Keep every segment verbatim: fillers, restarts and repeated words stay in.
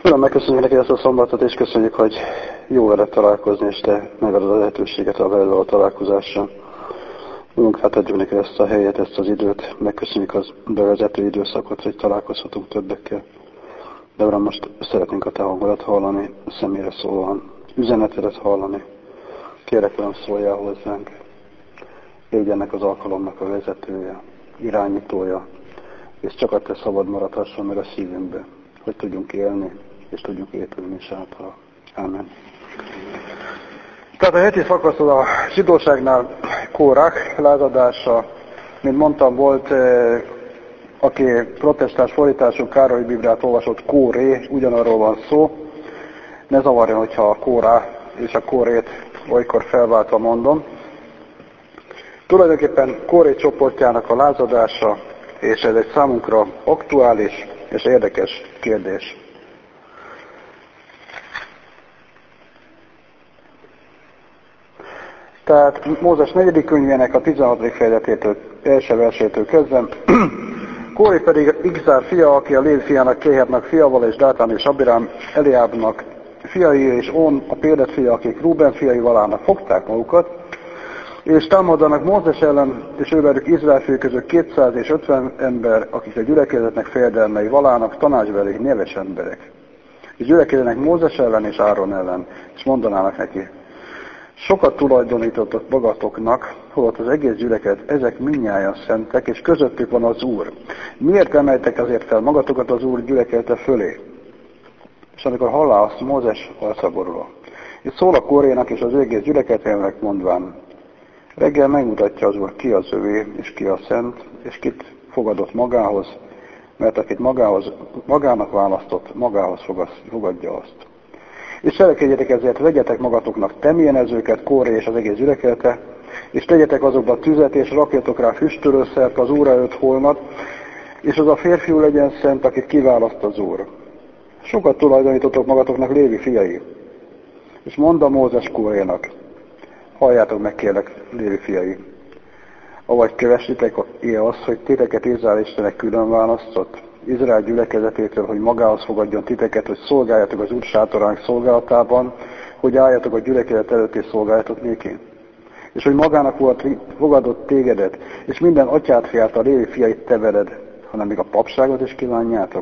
Uram, megköszönjük neked ezt a szombatot, és köszönjük, hogy jó veled találkozni, és te megadod a lehetőséget a veled való találkozásra. Úrunk, hát adjuk neked ezt a helyet, ezt az időt, megköszönjük az bevezető időszakot, hogy találkozhatunk többekkel. De Uram, most szeretnénk a te hangodat hallani, személyre szólóan, üzenetedet hallani. Kérlek, Uram, szóljál hozzánk. Légy ennek az alkalomnak a vezetője, irányítója, és csak a te szabad maradhasson meg a szívünkbe, hogy tudjunk élni, és tudjunk épülni is általa. Amen. Tehát a heti szakasz a zsidóságnál Kórach lázadása, mint mondtam, volt, eh, aki protestáns fordítású Károly Bibliát olvasott, Kóré, ugyanarról van szó. Ne zavarjon, hogyha a Kórá és a Kórét olykor felváltva mondom. Tulajdonképpen Kóré csoportjának a lázadása, és ez egy számunkra aktuális és érdekes kérdés. Tehát Mózes negyedik könyvének a tizenhatodik fejezetétől, első versétől kezdve. Kóré pedig Igzár fia, aki a Lév fiának, Kéhetnak fiaval, és Dátán és Abirám Eliábnak fiai, és On a Pélet fia, akik Rúben fiai Valának fogták magukat, és támadanak Mózes ellen, és ővelük Izrael fő között kétszázötven ember, akik a gyülekezetnek fejedelmei Valának, tanácsbeli neves emberek. És gyülekeznek Mózes ellen és Áron ellen, és mondanának neki: sokat tulajdonítottak magatoknak, holott az egész gyülekezet, ezek mindnyájan szentek, és közöttük van az Úr. Miért emeltek azért fel magatokat az Úr gyülekezete fölé? És amikor hallá azt, Mózes arca borul. És szól a Kórénak és az egész gyülekezetének mondván: reggel megmutatja az Úr, ki az övé, és ki a szent, és kit fogadott magához, mert akit magához, magának választott, magához fogadja azt. És cselekedjetek ezért, vegyetek magatoknak temélyenezőket, Kóré és az egész gyülekezete, és tegyetek azokba tüzet, és rakjatok rá füstölőszert az Úr előtt holnap, és az a férfiú legyen szent, akit kiválaszt az Úr. Sokat tulajdonítotok magatoknak, Lévi fiai. És mondta Mózes Kórénak: halljátok meg, kérlek, Lévi fiai, avagy kövessitek ilyen azt, hogy titeket Izrael Istenek külön választott, Izrael gyülekezetétől, hogy magához fogadjon titeket, hogy szolgáljatok az Úr sátorának szolgálatában, hogy álljatok a gyülekezet előtt és szolgáljatok néki. És hogy magának volt fogadott tégedet, és minden atyát fiát, a Lévi fiait te veled, hanem még a papságot is kívánjátok.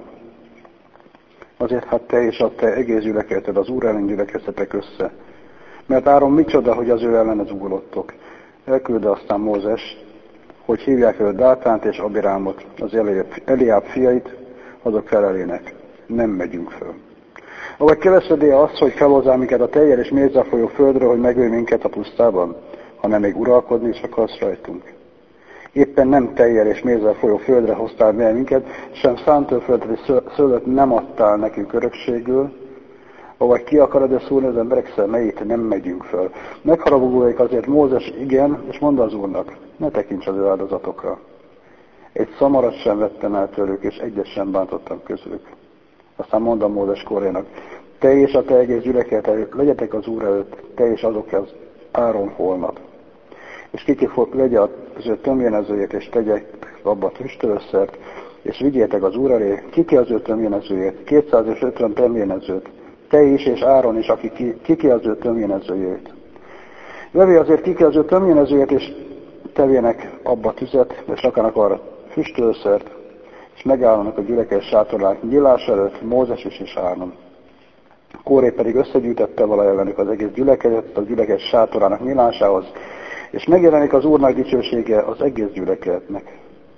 Azért hát te és a te egész gyülekezeted az Úr ellen gyülekeztetek össze. Mert Áron micsoda, hogy az ő ellen zúgolottok. Elküldte aztán Mózes, hogy hívják el Dátánt és Abirámot, az Eliáb fiait, azok felelének: nem megyünk föl. Avagy keveszedél azt, hogy felhozzál minket a tejjel és mézzel folyó földről, hogy megölj minket a pusztában, hanem még uralkodni is akarsz rajtunk. Éppen nem tejjel és mézzel folyó földre hoztál be minket, sem szántóföldre szőlőt nem adtál nekünk örökségül, avagy ki akarod-e szúrni az emberek szemeit, nem megyünk föl. Megharagudóik azért Mózes, igen, és mondta az Úrnak: ne tekints az ő áldozatokra. Egy szamarat sem vettem el tőlük, és egyet sem bántottam közülük. Aztán mondta Mózes Kórénak: te és a te egész gyülekezet, legyetek az Úr előtt, te és azok az Áron holnap. És kiki vegye az ő tömjénezőjét, és tegye abba a füstölőszert, és vigyétek az Úr elé, kiki az ő tömjénezőjét, kétszázötven tömjénezőt, te is és Áron is, aki ki, kiki az ő tömjénezőjét. Vevé azért kiki az ő tömjénezőjét, és tevének abba tüzet, és rakának arra füstölőszert, és megállanak a gyülekezet sátorák nyílás előtt, Mózes is és Áron. Kóré pedig összegyűjtette vala ellenük az egész gyülekezet, a gyülekezet sátorának nyílásához, és megjelenik az Úrnak dicsősége az egész gyülekezetnek.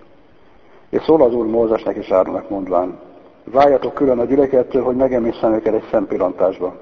És szól az Úr Mózesnek és Áronnak mondván: váljatok külön a gyülekezettől, hogy megemészem őket egy szempillantásba.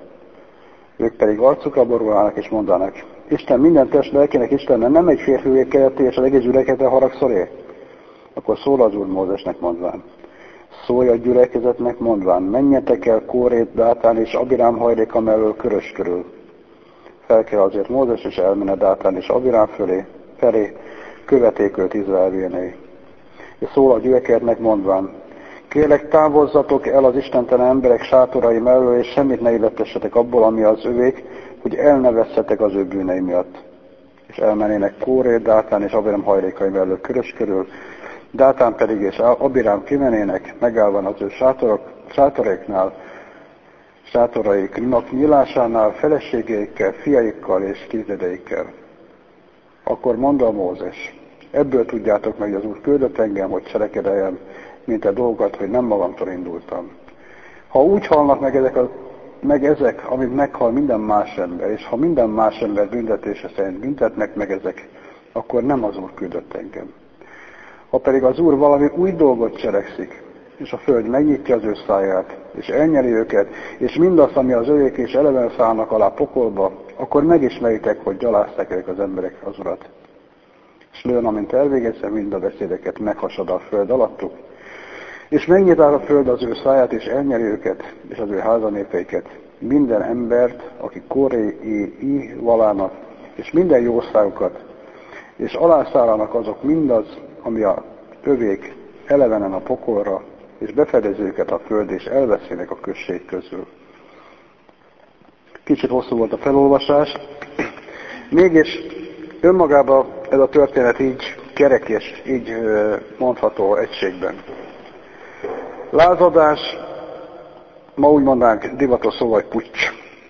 Ők pedig arcukra borulnának és mondanak: Isten minden test lelkének Istenne, nem egy férfi keleti és az egész gyülekezetre haragszoré? Akkor szól az Úr Mózesnek mondván: szólj a gyülekezetnek mondván: menjetek el Kórét, Dátán és Abirám hajléka mellől körös körül. Fel kell azért Mózes és elmenne Dátán és Abirám fölé, felé, követék őt Izrael vénei. És szól a gyülekezetnek mondván: kérlek, távozzatok el az istentelen emberek sátorai mellől, és semmit ne illettessetek abból, ami az övék, hogy elnevezhetek az ő bűnei miatt. És elmennének Kóré, Dátán és Abirám hajlékai mellől körös körül, Dátán pedig és Abirám kimenének, megállva az ő sátorok, sátoréknál, sátoraiknak nyílásánál feleségeikkel, fiaikkel és kisdedeikkel. Akkor mondta Mózes, ebből tudjátok meg, hogy az Úr küldött engem, hogy cselekedeljem, mint a dolgokat, hogy nem magamtól indultam. Ha úgy halnak meg ezek, a, meg ezek, amit meghal minden más ember, és ha minden más ember büntetése szerint büntetnek meg ezek, akkor nem az Úr küldött engem. Ha pedig az Úr valami új dolgot cselekszik, és a föld megnyitja az ő száját, és elnyeli őket, és mindazt, ami az övék és eleven szállnak alá pokolba, akkor megismeritek, hogy gyalázták ők az emberek az Urat. És lőn, amint elvégezze, mind a beszédeket meghasad a föld alattuk, és megnyitál a föld az ő száját, és elnyeli őket, és az ő házanépeiket, minden embert, aki Kóréi valának, és minden jószágukat, és alászállának azok mindaz, ami a övék elevenen a pokolra, és befedezi őket a föld, és elveszének a község közül. Kicsit hosszú volt a felolvasás, mégis önmagában ez a történet így kerek és így mondható egységben. Lázadás, ma úgy mondanánk divatos szó, vagy puccs.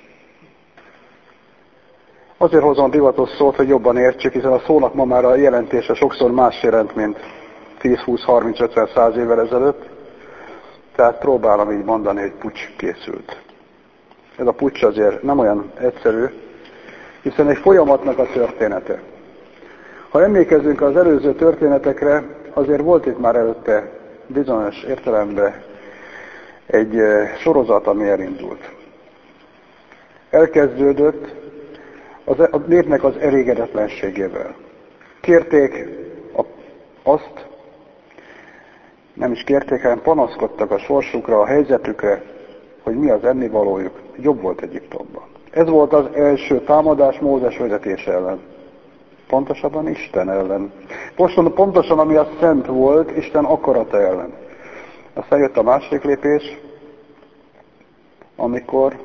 Azért hozom divatos szót, hogy jobban értsük, hiszen a szónak ma már a jelentése sokszor más jelent, mint tíz, húsz, harminc, ötven, száz évvel ezelőtt. Tehát próbálom így mondani, hogy puccs készült. Ez a puccs azért nem olyan egyszerű, hiszen egy folyamatnak a története. Ha emlékezünk az előző történetekre, azért volt itt már előtte bizonyos értelemben egy sorozat, ami elindult. Elkezdődött az, a népnek az elégedetlenségével. Kérték azt, nem is kérték, hanem panaszkodtak a sorsukra, a helyzetükre, hogy mi az ennivalójuk, jobb volt Egyiptomban. Ez volt az első támadás Mózes vezetése ellen. Pontosabban Isten ellen. Pontosan, ami a szent volt, Isten akarata ellen. Aztán jött a másik lépés, amikor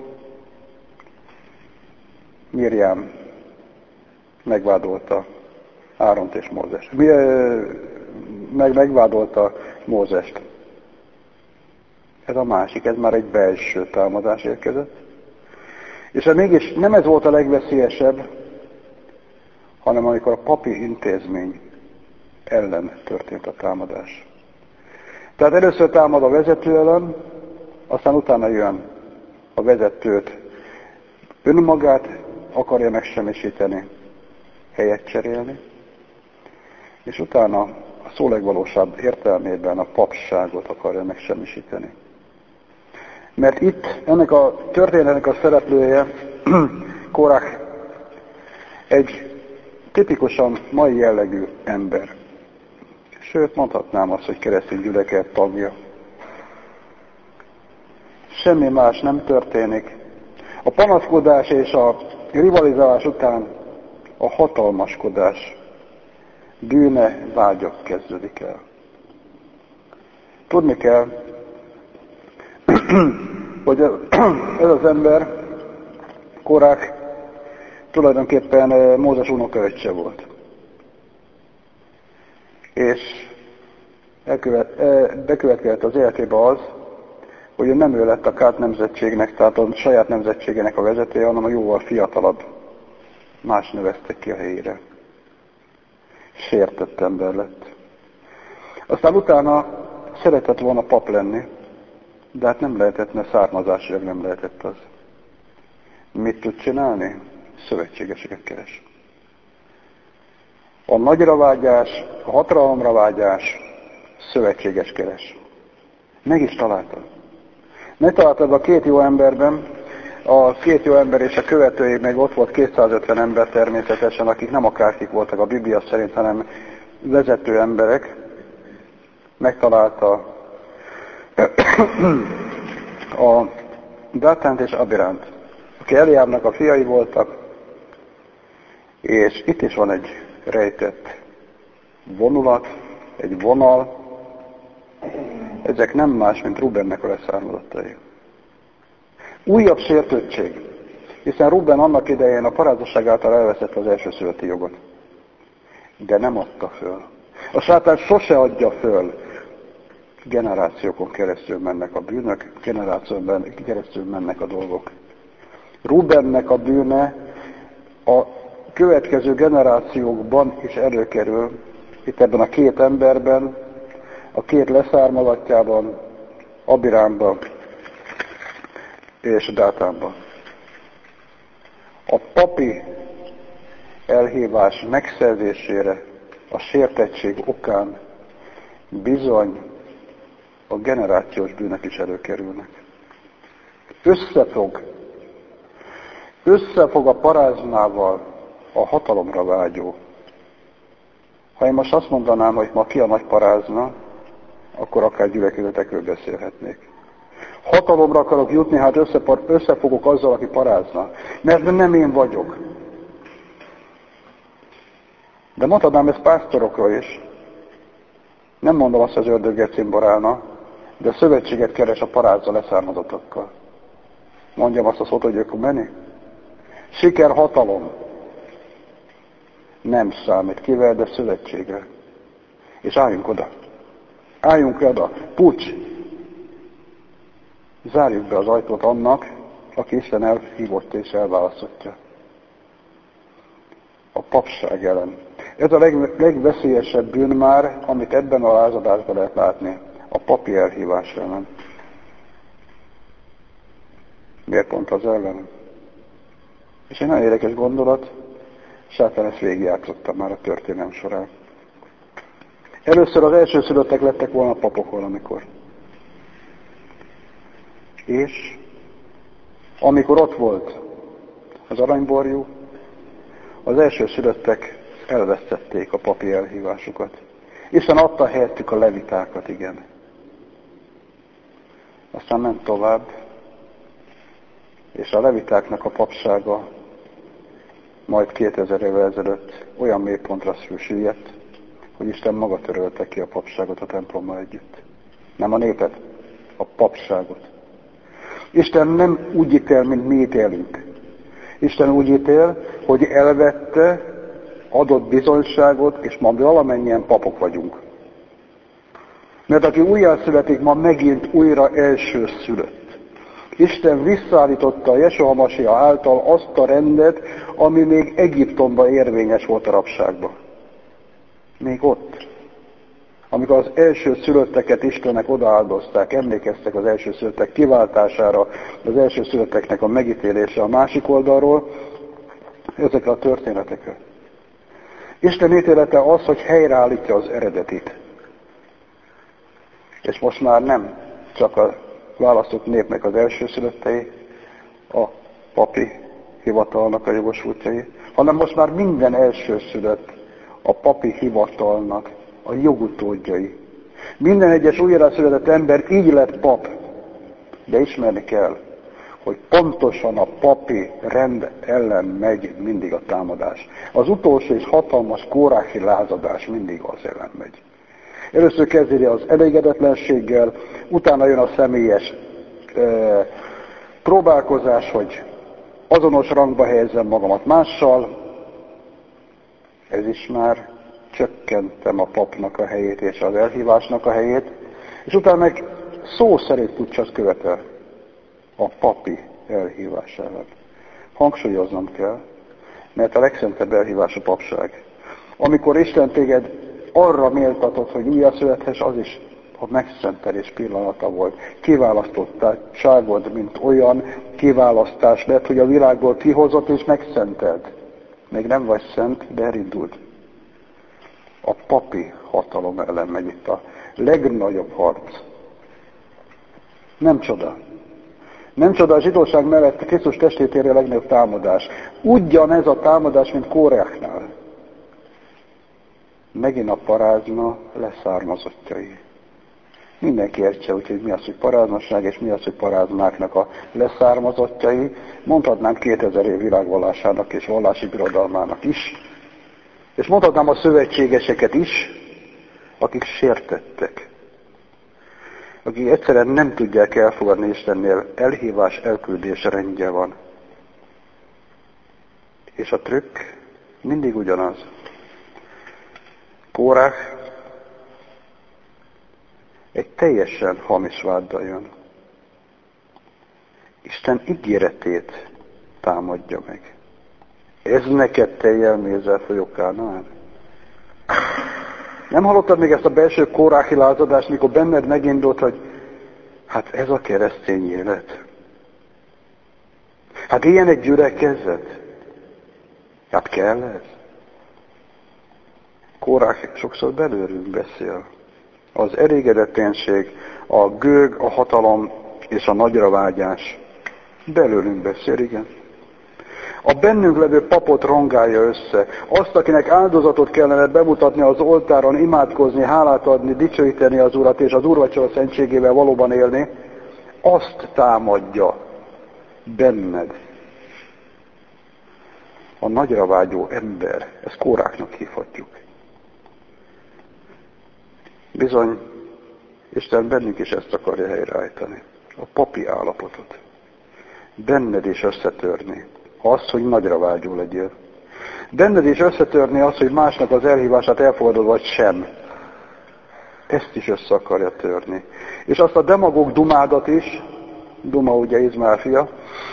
Mirjám megvádolta Áront és Mózest. Meg megvádolta Mózest. Ez a másik, ez már egy belső támadás érkezett. És hát mégis nem ez volt a legveszélyesebb, hanem amikor a papi intézmény ellen történt a támadás. Tehát először támad a vezető ellen, aztán utána jön a vezetőt. Önmagát akarja megsemmisíteni, helyet cserélni, és utána a szó legvalósabb értelmében a papságot akarja megsemmisíteni. Mert itt ennek a történetnek a szereplője, Kórah, egy tipikusan mai jellegű ember. Sőt, mondhatnám azt, hogy keresztény gyülekezet tagja. Semmi más nem történik. A panaszkodás és a rivalizálás után a hatalmaskodás, bűne, vágyak kezdődik el. Tudni kell, hogy ez az ember, Kórah, tulajdonképpen Mózes unokaöccse volt. És elkövet, bekövetkezett az életébe az, hogy nem ő lett a Kát nemzetségnek, tehát a saját nemzetségének a vezetője, hanem a jóval fiatalabb. Más neveztek ki a helyére. Sértett ember lett. Aztán utána szeretett volna pap lenni, de hát nem lehetett, mert származásilag nem lehetett az. Mit tud csinálni? Szövetségeseket keres. A nagyra vágyás, a hatalomra vágyás, szövetséges keres. Meg is találta. Megtaláltad a két jó emberben, a két jó ember és a követői, meg ott volt kétszázötven ember természetesen, akik nem akárkik voltak a Biblia szerint, hanem vezető emberek. Megtalálta a Dátánt és Abiránt, aki Eliábnak a fiai voltak, és itt is van egy rejtett vonulat, egy vonal. Ezek nem más, mint Rubennek a leszármazottai. Újabb sértődtség, hiszen Ruben annak idején a parázasság által elveszette az elsőszülötti jogot. De nem adta föl. A sátán sose adja föl. generációkon keresztül mennek a bűnök, generációkon keresztül mennek a dolgok. Rubennek a bűne a következő generációkban is előkerül, itt ebben a két emberben, a két leszármazottjában, Abirámban és Dátánban. A papi elhívás megszerzésére a sértettség okán bizony a generációs bűnök is előkerülnek. Összefog, összefog a paráznával a hatalomra vágyó. Ha én most azt mondanám, hogy ma ki a nagy parázna, akkor akár gyülekezetekről beszélhetnék. Hatalomra akarok jutni, hát összefogok azzal, aki parázna. Mert nem én vagyok. De mondhatnám ezt pásztorokról is. Nem mondom azt, hogy az ördöggel cimborálna, de szövetséget keres a parázza leszármazottakkal. Mondjam azt a szót, hogy ők menni? Siker, hatalom. Nem számít kivel, de szövetségre. És álljunk oda. Álljunk oda. Pucs! Zárjuk be az ajtót annak, aki Isten elhívott és elválasztottja. A papság ellen. Ez a leg, legveszélyesebb bűn már, amit ebben a lázadásban lehet látni. A papi elhívás ellen. Miért pont az ellen? És egy nagyon érdekes gondolat, Sátán ezt végigjátszottam már a történelem során. Először az elsőszülöttek lettek volna papok valamikor. És amikor ott volt az aranyborjú, az elsőszülöttek elvesztették a papi elhívásukat. Isten adta helyettük a levitákat, igen. Aztán ment tovább, és a levitáknak a papsága majd kétezer évvel ezelőtt olyan mélypontra süllyedt, hogy Isten maga törölte ki a papságot a templommal együtt. Nem a népet, a papságot. Isten nem úgy ítél, mint mi ítélünk. Isten úgy ítél, hogy elvette, adott bizonyságot, és ma valamennyien papok vagyunk. Mert aki újjászületik, ma megint újra elsőszülött. Isten visszaállította a Jesua Masia által azt a rendet, ami még Egyiptomban érvényes volt a rabságban. Még ott. Amikor az elsőszülötteket Istennek odaáldozták, emlékeztek az elsőszülöttek kiváltására, az elsőszülötteknek a megítélése a másik oldalról, ezekre a történetekre. Isten ítélete az, hogy helyreállítja az eredetit. És most már nem csak a választott népnek az elsőszülöttei, a papi hivatalnak a jogosultjai, hanem most már minden elsőszülött a papi hivatalnak a jogutódjai. Minden egyes újjászületett ember így lett pap, de ismerni kell, hogy pontosan a papi rend ellen megy mindig a támadás. Az utolsó és hatalmas kóráhi lázadás mindig az ellen megy. Először kezdődik az elégedetlenséggel, utána jön a személyes e, próbálkozás, hogy azonos rangba helyezzem magamat mással. Ez is már csökkentem a papnak a helyét és az elhívásnak a helyét, és utána meg szó szerint puccsat követel a papi elhívás ellen. Hangsúlyoznom kell, mert a legszentebb elhívás a papság. Amikor Isten téged arra méltatott, hogy újjászülethess, az is a megszentelés pillanata volt. Kiválasztottságod, mint olyan kiválasztás lett, hogy a világból kihozott és megszentelt. Még nem vagy szent, de elindult. A papi hatalom ellen megy itt a legnagyobb harc. Nem csoda. Nem csoda, a zsidóság mellett a Krisztus testét érje a legnagyobb támadás. Ugyanez a támadás, mint Kóreachnál. Megint a parázna leszármazottjai. Mindenki értse, úgyhogy mi az, hogy paráznaság, és mi az, hogy paráznáknak a leszármazottjai. Mondhatnánk kétezer év világvallásának és vallási birodalmának is. És mondhatnám a szövetségeseket is, akik sértettek. Akik egyszerűen nem tudják elfogadni Istennél, elhívás, elküldés rendje van. És a trükk mindig ugyanaz. Kórach egy teljesen hamis váddal jön. Isten ígéretét támadja meg. Ez neked te jelmézzel folyó Kánaán? Nem hallottad még ezt a belső kóráhi lázadást, mikor benned megindult, hogy hát ez a keresztény élet? Hát ilyen egy gyülekezet? Hát kell ez? Kórák sokszor belőlünk beszél. Az elégedetlenség, a gőg, a hatalom és a nagyra vágyás belőlünk beszél, igen. A bennünk levő papot rongálja össze. Azt, akinek áldozatot kellene bemutatni az oltáron, imádkozni, hálát adni, dicsőíteni az Urat és az úrvacsora szentségével valóban élni, azt támadja benned. A nagyra vágyó ember, ezt Kóráknak hívhatjuk. Bizony, Isten bennünk is ezt akarja helyreállítani. A papi állapotot. Benned is összetörni. Azt, hogy nagyra vágyó legyél. Benned is összetörni azt, hogy másnak az elhívását elfogadod, vagy sem. Ezt is össze akarja törni. És azt a demagóg Dumádat is, Duma ugye Izmael fia,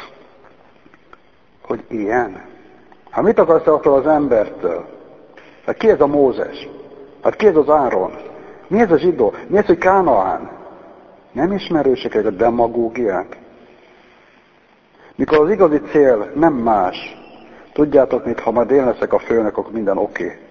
hogy ilyen. Hát mit akarsz te attól az embertől? Hát ki ez a Mózes? Hát ki ez az Áron? Mi ez a zsidó? Mi ez, hogy Kánaán? Nem ismerősek ezek a demagógiák? Mikor az igazi cél nem más. Tudjátok mit, ha majd én leszek a főnök, akkor minden oké. Okay.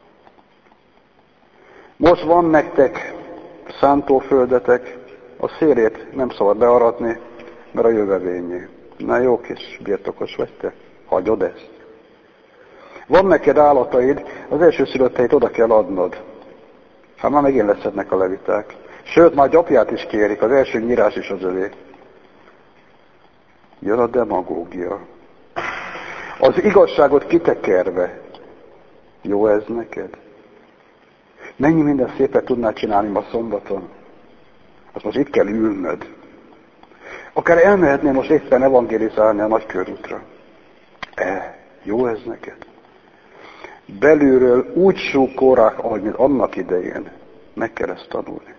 Most van nektek szántóföldetek, a szélét nem szabad bearatni, mert a jövevényé. Na jó kis birtokos vagy te, hagyod ezt. Van neked állataid, az elsőszülötteit oda kell adnod. Hát már megint leszednek a leviták. Sőt, már gyapját is kérik, az első nyírás is az övé. Jön a demagógia. Az igazságot kitekerve. Jó ez neked? Mennyi minden szépet tudnál csinálni ma szombaton? Azt most itt kell ülnöd. Akár elmehetnél most éppen evangélizálni a nagykörútra. E, jó ez neked? Belülről úgy súgórák, ahogy mint annak idején. Meg kell ezt tanulni.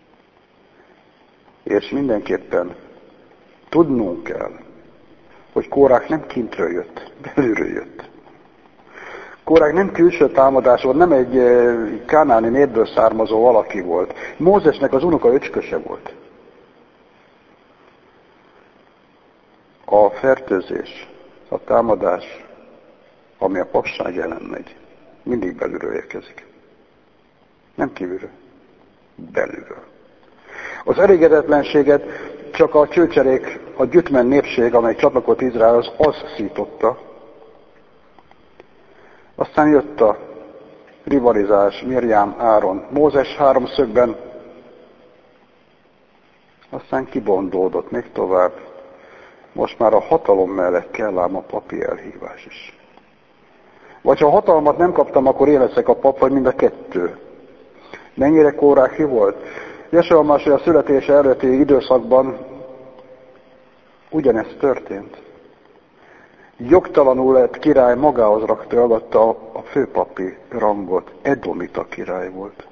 És mindenképpen tudnunk kell, hogy Kórák nem kintről jött, belülről jött. Kórák nem külső támadás volt, nem egy kánáni népből származó valaki volt. Mózesnek az unoka öcsköse volt. A fertőzés, a támadás, ami a papság ellen megy, mindig belülről érkezik. Nem kívülről, belülről. Az elégedetlenséget csak a csőcserék, a gyütmen népség, amely csatlakozott Izraelhoz, az szította. Aztán jött a rivalizás, Mirjám, Áron, Mózes háromszögben, aztán kibondódott még tovább. Most már a hatalom mellett kell ám a papi elhívás is. Vagy ha hatalmat nem kaptam, akkor én leszek a pap, vagy mind a kettő. Mennyire kóráki volt? Jesua Másia születése előtti időszakban ugyanezt történt. Jogtalanul lett király, magához ragadta a főpapi rangot. Edomita király volt.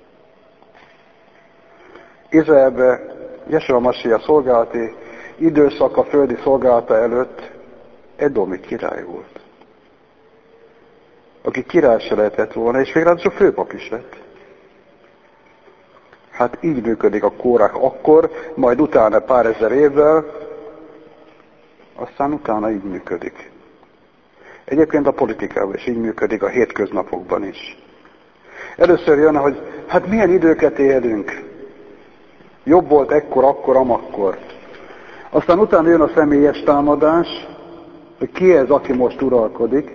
Izraelbe Jesua Másia szolgálati időszaka földi szolgálata előtt edomi király volt. Aki király se lehetett volna, és végre a főpap is lett. Hát így működik a Kórák akkor, majd utána pár ezer évvel, aztán utána így működik. Egyébként a politikában is így működik, a hétköznapokban is. Először jön, hogy hát milyen időket élünk. Jobb volt ekkor, akkor, amakkor. Aztán utána jön a személyes támadás, hogy ki ez, aki most uralkodik.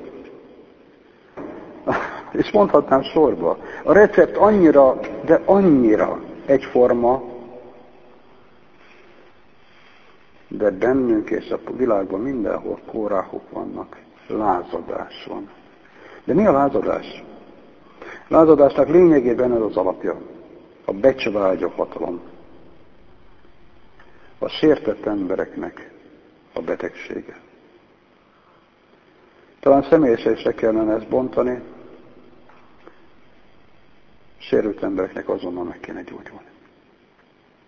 És mondhatnám sorba. A recept annyira, de annyira egyforma, de bennünk és a világban mindenhol kóráhok vannak. Lázadás van. De mi a lázadás? Lázadásnak lényegében ez az alapja. A becsvágyó hatalom. A sértett embereknek a betegsége. Talán személyesen is kellene ezt bontani. Sérült embereknek azonnal meg kéne gyógyulni.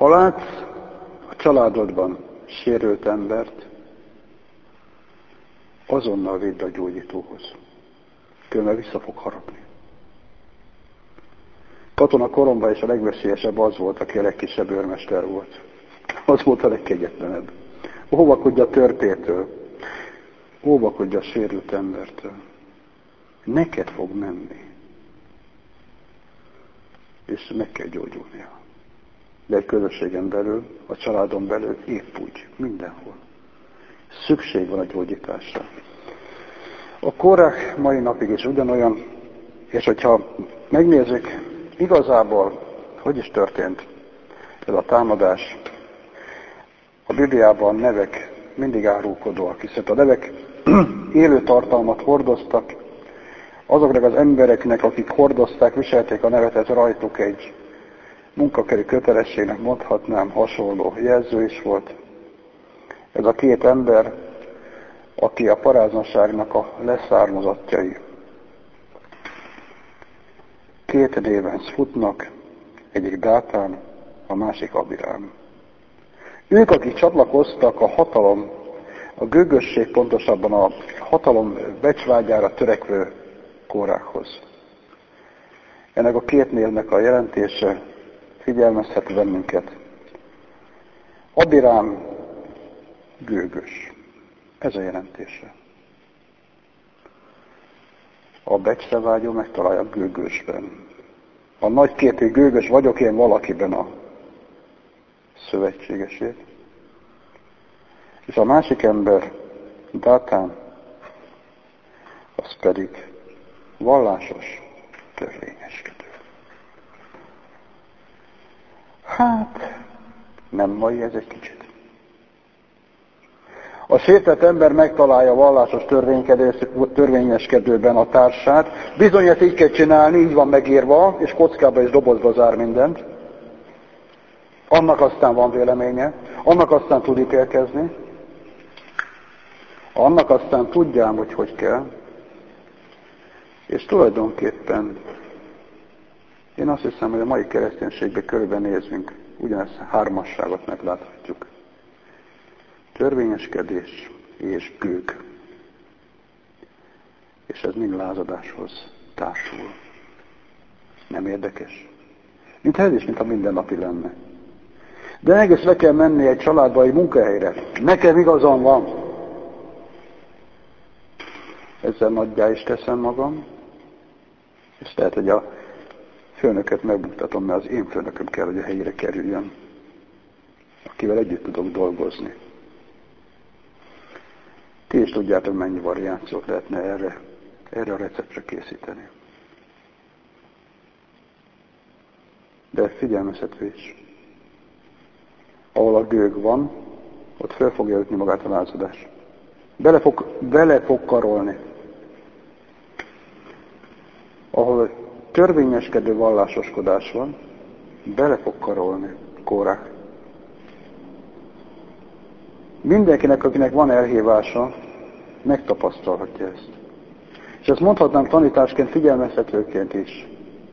Ha látsz a családodban sérült embert, azonnal vidd a gyógyítóhoz. Különben vissza fog harapni. Katona koromban is a legveszélyesebb az volt, aki a legkisebb őrmester volt. Az volt a legkegyetlenebb. Óvakodj a törpétől. Óvakodj a sérült embertől. Neked fog menni. És meg kell gyógyulnia. De egy közösségen belül, a családon belül épp úgy, mindenhol. Szükség van a gyógyításra. A Kórák mai napig is ugyanolyan, és hogyha megnézzük, igazából, hogy is történt ez a támadás, a Bibliában nevek mindig árulkodóak, hiszen a nevek élő tartalmat hordoztak, azoknak az embereknek, akik hordozták, viselték a nevet, ez rajtuk egy munkakeri kötelességnek mondhatnám, hasonló jelző is volt. Ez a két ember, aki a paráznaságnak a leszármazottjai. Két néven futnak, egyik Dátán, a másik Abirám. Ők, akik csatlakoztak a hatalom, a gőgösség, pontosabban a hatalom becsvágyára törekvő Kórákhoz. Ennek a két névnek a jelentése figyelmeztet bennünket. Abirám gőgös. Ez a jelentése. A becsvágyó megtalálja a gőgösben. A nagyképű gőgös vagyok én valakiben a szövetségesét. És a másik ember, Dátán, az pedig vallásos, törvényeskedő. Hát, nem mai ez egy kicsit. A sértett ember megtalálja a vallásos törvényeskedőben a társát. Bizony ezt így kell csinálni, így van megírva, és kockába és dobozba zár mindent. Annak aztán van véleménye, annak aztán tud ítélkezni, annak aztán tudjám, hogy hogy kell. És tulajdonképpen én azt hiszem, hogy a mai kereszténységben körbenézünk, ugyanezt hármasságot megláthatjuk. Törvényeskedés és gőg. És ez mind lázadáshoz társul. Nem érdekes? Mint ez is, mint a mindennapi lenne. De egész le kell menni egy családba, egy munkahelyre. Nekem igazam van. Ezzel nagyjá is teszem magam. És lehet, hogy a főnököt megmutatom, mert az én főnököm kell, hogy a helyére kerüljön. Akivel együtt tudok dolgozni. Ti is tudjátok, mennyi variációt lehetne erre, erre a receptre készíteni. De figyelmeztetés. Ahol a gőg van, ott föl fogja ütni magát a lázadás. Bele fog, bele fog karolni. Ahol törvényeskedő vallásoskodás van, bele fog karolni Kórák. Mindenkinek, akinek van elhívása, megtapasztalhatja ezt. És ezt mondhatnám tanításként, figyelmeztetőként is.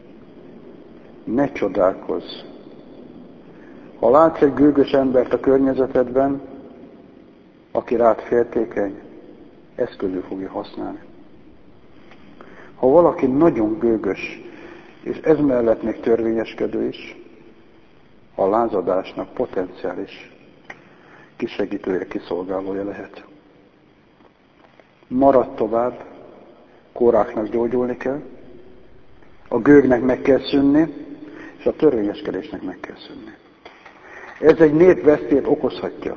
Ne csodálkozz. Ha látsz egy gőgös embert a környezetedben, aki rád féltékeny, eszközül fogja használni. Ha valaki nagyon gőgös, és ez mellett még törvényeskedő is, a lázadásnak potenciális kisegítője, kiszolgálója lehet. Marad tovább, Kóráknak gyógyulni kell, a gőgnek meg kell szűnni, és a törvényeskedésnek meg kell szűnni. Ez egy népvesztét okozhatja.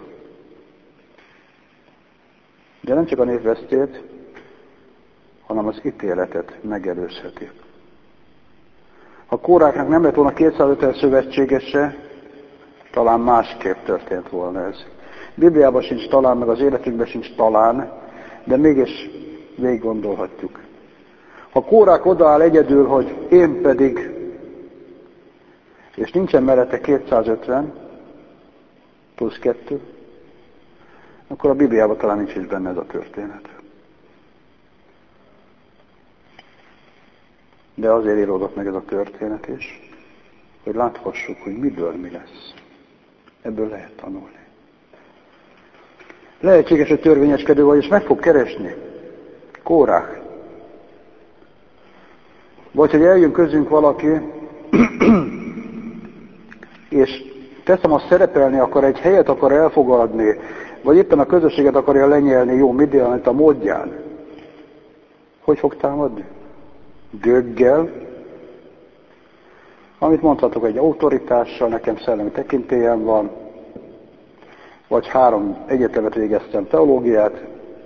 De nem csak a népvesztét, hanem az ítéletet megelőzheti. Ha Kóráknak nem lett volna kétszázötven szövetségese, talán másképp történt volna ez. Bibliában sincs talán, meg az életünkben sincs talán, de mégis végig gondolhatjuk. Ha Kórák odaáll egyedül, hogy én pedig, és nincsen mellette kétszázötven, plusz kettő, akkor a Bibliában talán nincs is benne ez a történet. De azért íródott meg ez a történet is, hogy láthassuk, hogy miből mi lesz. Ebből lehet tanulni. Lehetséges, hogy törvényeskedő vagy, és meg fog keresni. Kórák. Vagy, hogy eljön közünk valaki, és teszem azt szerepelni akar, egy helyet akar elfogadni, vagy éppen a közösséget akarja lenyelni jó Midianit a módján. Hogy fog támadni? Döggel, amit mondhatok, egy autoritással, nekem szellemi tekintélyem van, vagy három egyetemet végeztem, teológiát,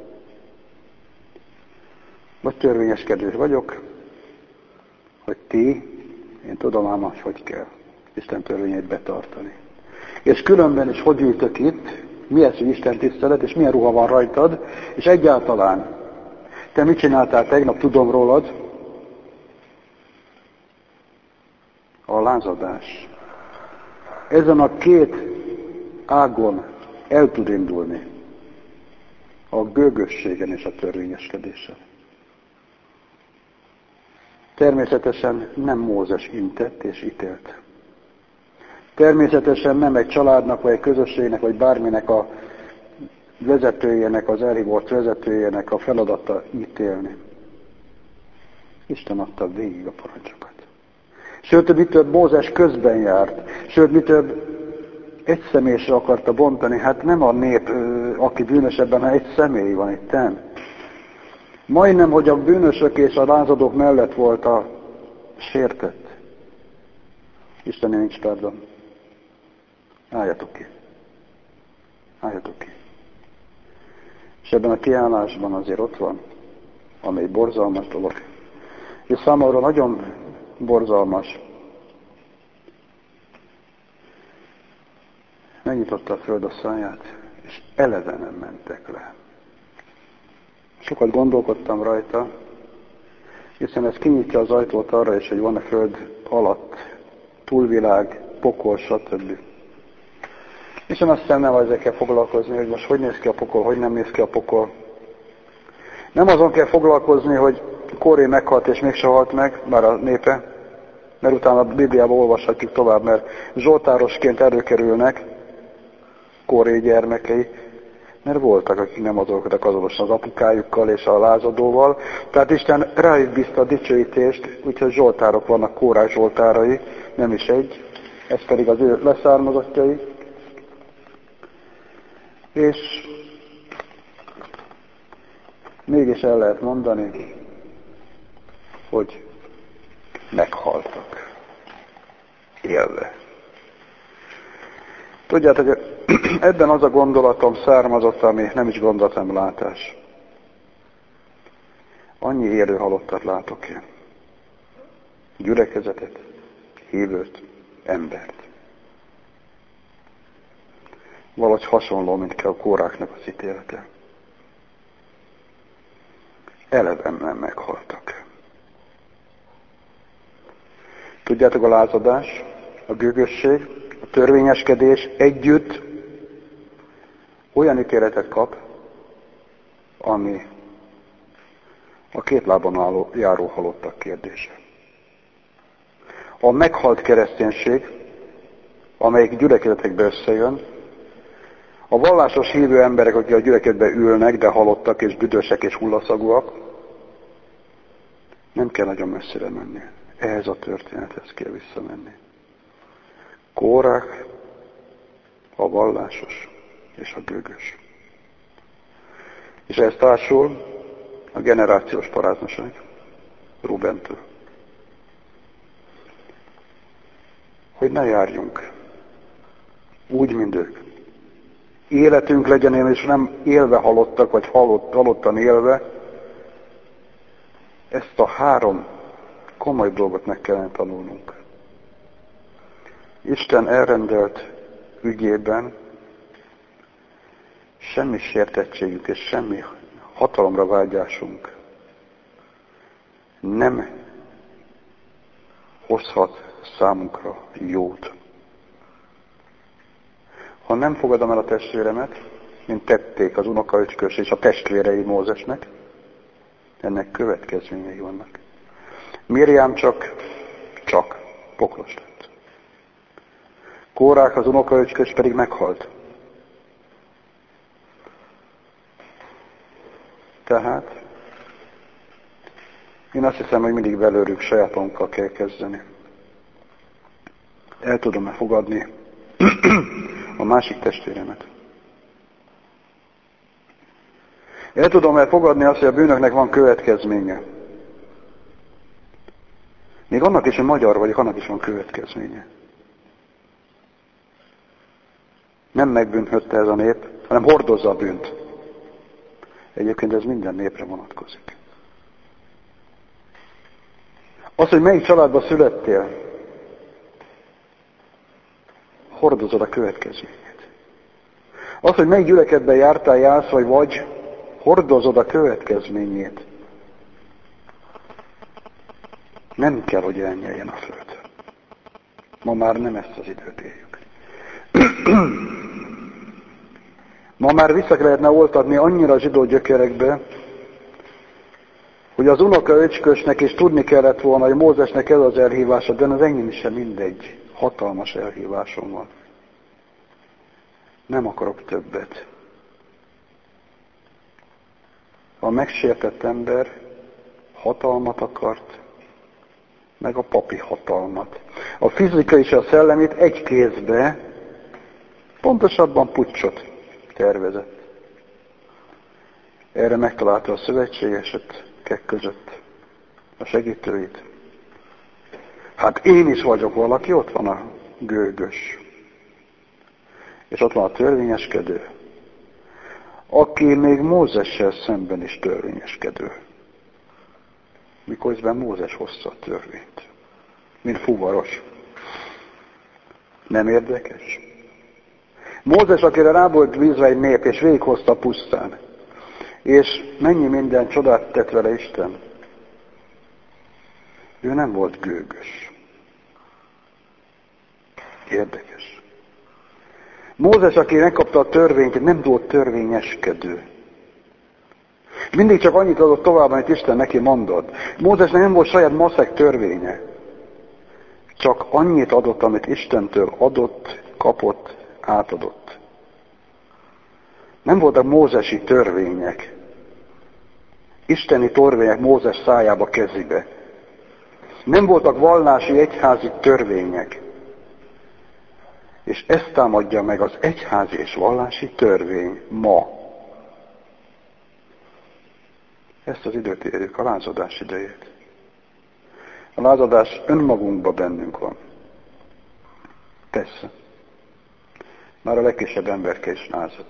vagy törvényeskedő vagyok, hogy ti, én tudom ám, hogy hogy kell Isten törvényét betartani. És különben is hogy ültök itt, mi ez, hogy Isten tisztelet, és milyen ruha van rajtad, és egyáltalán te mit csináltál tegnap, tudom rólad, a lázadás. Ezen a két ágon el tud indulni, a gőgösségen és a törvényeskedésen. Természetesen nem Mózes intett és ítélt. Természetesen nem egy családnak, vagy egy közösségnek, vagy bárminek a vezetőjének, az elhívott vezetőjének a feladata ítélni. Isten adta végig a parancsokat. Sőt, mi több, Mózes közben járt. Sőt, mi több, egy személyre akarta bontani. Hát nem a nép, aki bűnösebben, hanem egy személy van itten. Majdnem, hogy a bűnösök és a lázadók mellett volt a sértett. Istennél nincs pardon. Álljatok ki. Álljatok ki. És ebben a kiállásban azért ott van, amely borzalmas dolog. És számomra nagyon borzalmas. Megnyitotta a föld a száját, és elevenen mentek le. Sokat gondolkodtam rajta, hiszen ez kinyitja az ajtót arra is, hogy van a föld alatt túlvilág, pokol, stb. És én aztán nem ezzel kell foglalkozni, hogy most hogy néz ki a pokol, hogy nem néz ki a pokol. Nem azon kell foglalkozni, hogy Kóré meghalt és mégse halt meg, már a népe, mert utána a Bibliában olvashatjuk tovább, mert zsoltárosként előkerülnek Kóré gyermekei, mert voltak, akik nem azok azonosan az apukájukkal és a lázadóval. Tehát Isten rájuk bízta a dicsőítést, úgyhogy zsoltárok vannak, Kórák zsoltárai, nem is egy, ez pedig az ő leszármazottjai. És mégis el lehet mondani, hogy meghaltak élve. Tudjátok, ebben az a gondolatom származott, ami nem is gondolat, hanem látás. Annyi élő halottat látok én. Gyülekezetet, hívőt, embert. Valahogy hasonló, mint a Kóráknak az ítélete. Elevenen meghaltak. Tudjátok, a lázadás, a gőgösség, a törvényeskedés együtt olyan ítéletet kap, ami a két lábon álló, járó halottak kérdése. A meghalt kereszténység, amelyik gyülekezetekbe összejön, a vallásos hívő emberek, akik a gyülekezetbe ülnek, de halottak és büdösek és hullaszagúak, nem kell nagyon messzire menni. Ehhez a történethez kell visszamenni. Kórák, a vallásos és a gőgös. És ehhez társul a generációs paráznaság Rubentől. Hogy ne járjunk úgy, mint ők. Életünk legyen, és nem élve halottak, vagy halott, halottan élve. Ezt a három komoly dolgot meg kellene tanulnunk. Isten elrendelt ügyében semmi sértettségünk és semmi hatalomra vágyásunk nem hozhat számunkra jót. Ha nem fogadom el a testvéremet, mint tették az unokaöcskös és a testvérei Mózesnek, ennek következményei vannak. Miriam csak, csak poklos lett. Kórák, az unokaöcskös pedig meghalt. Tehát én azt hiszem, hogy mindig belőlük sajátunkkal kell kezdeni. El tudom-e fogadni a másik testvéremet? El tudom-e fogadni azt, hogy a bűnöknek van következménye? Még annak is, hogy magyar vagyok, annak is van következménye. Nem megbűnhötte ez a nép, hanem hordozza a bűnt. Egyébként ez minden népre vonatkozik. Az, hogy melyik családba születtél, hordozod a következményét. Az, hogy melyik gyülekezetben jártál, jársz vagy vagy, hordozod a következményét. Nem kell, hogy elnyeljen a föld. Ma már nem ezt az időt éljük. Ma már vissza lehetne oltatni annyira a zsidó gyökerekbe, hogy az unoka öcskösnek is tudni kellett volna, hogy Mózesnek ez az elhívása, de az enyém sem mindegy. Hatalmas elhívásom van. Nem akarok többet. A megsértett ember hatalmat akart, meg a papi hatalmat. A fizika és a szellemét egy kézbe, pontosabban puccsot tervezett. Erre megtalálta a szövetségeset között a segítőit. Hát én is vagyok valaki, ott van a gőgös. És ott van a törvényeskedő, aki még Mózessel szemben is törvényeskedő. Miközben Mózes hozta a törvényt. Mint fuvaros. Nem érdekes? Mózes, akire rá volt bízva egy nép, és végighozta a pusztán. És mennyi minden csodát tett vele Isten. Ő nem volt gőgös. Érdekes. Mózes, aki megkapta a törvényt, nem volt törvényeskedő. Mindig csak annyit adott tovább, amit Isten neki mondott. Mózesnek nem volt saját maszek törvénye. Csak annyit adott, amit Istentől adott, kapott, átadott. Nem voltak mózesi törvények. Isteni törvények Mózes szájába, kezébe. Nem voltak vallási egyházi törvények. És ezt támadja meg az egyházi és vallási törvény ma. Ezt az időt érjük, a lázadás idejét. A lázadás önmagunkban bennünk van. Persze. Már a legkisebb emberke is lázad.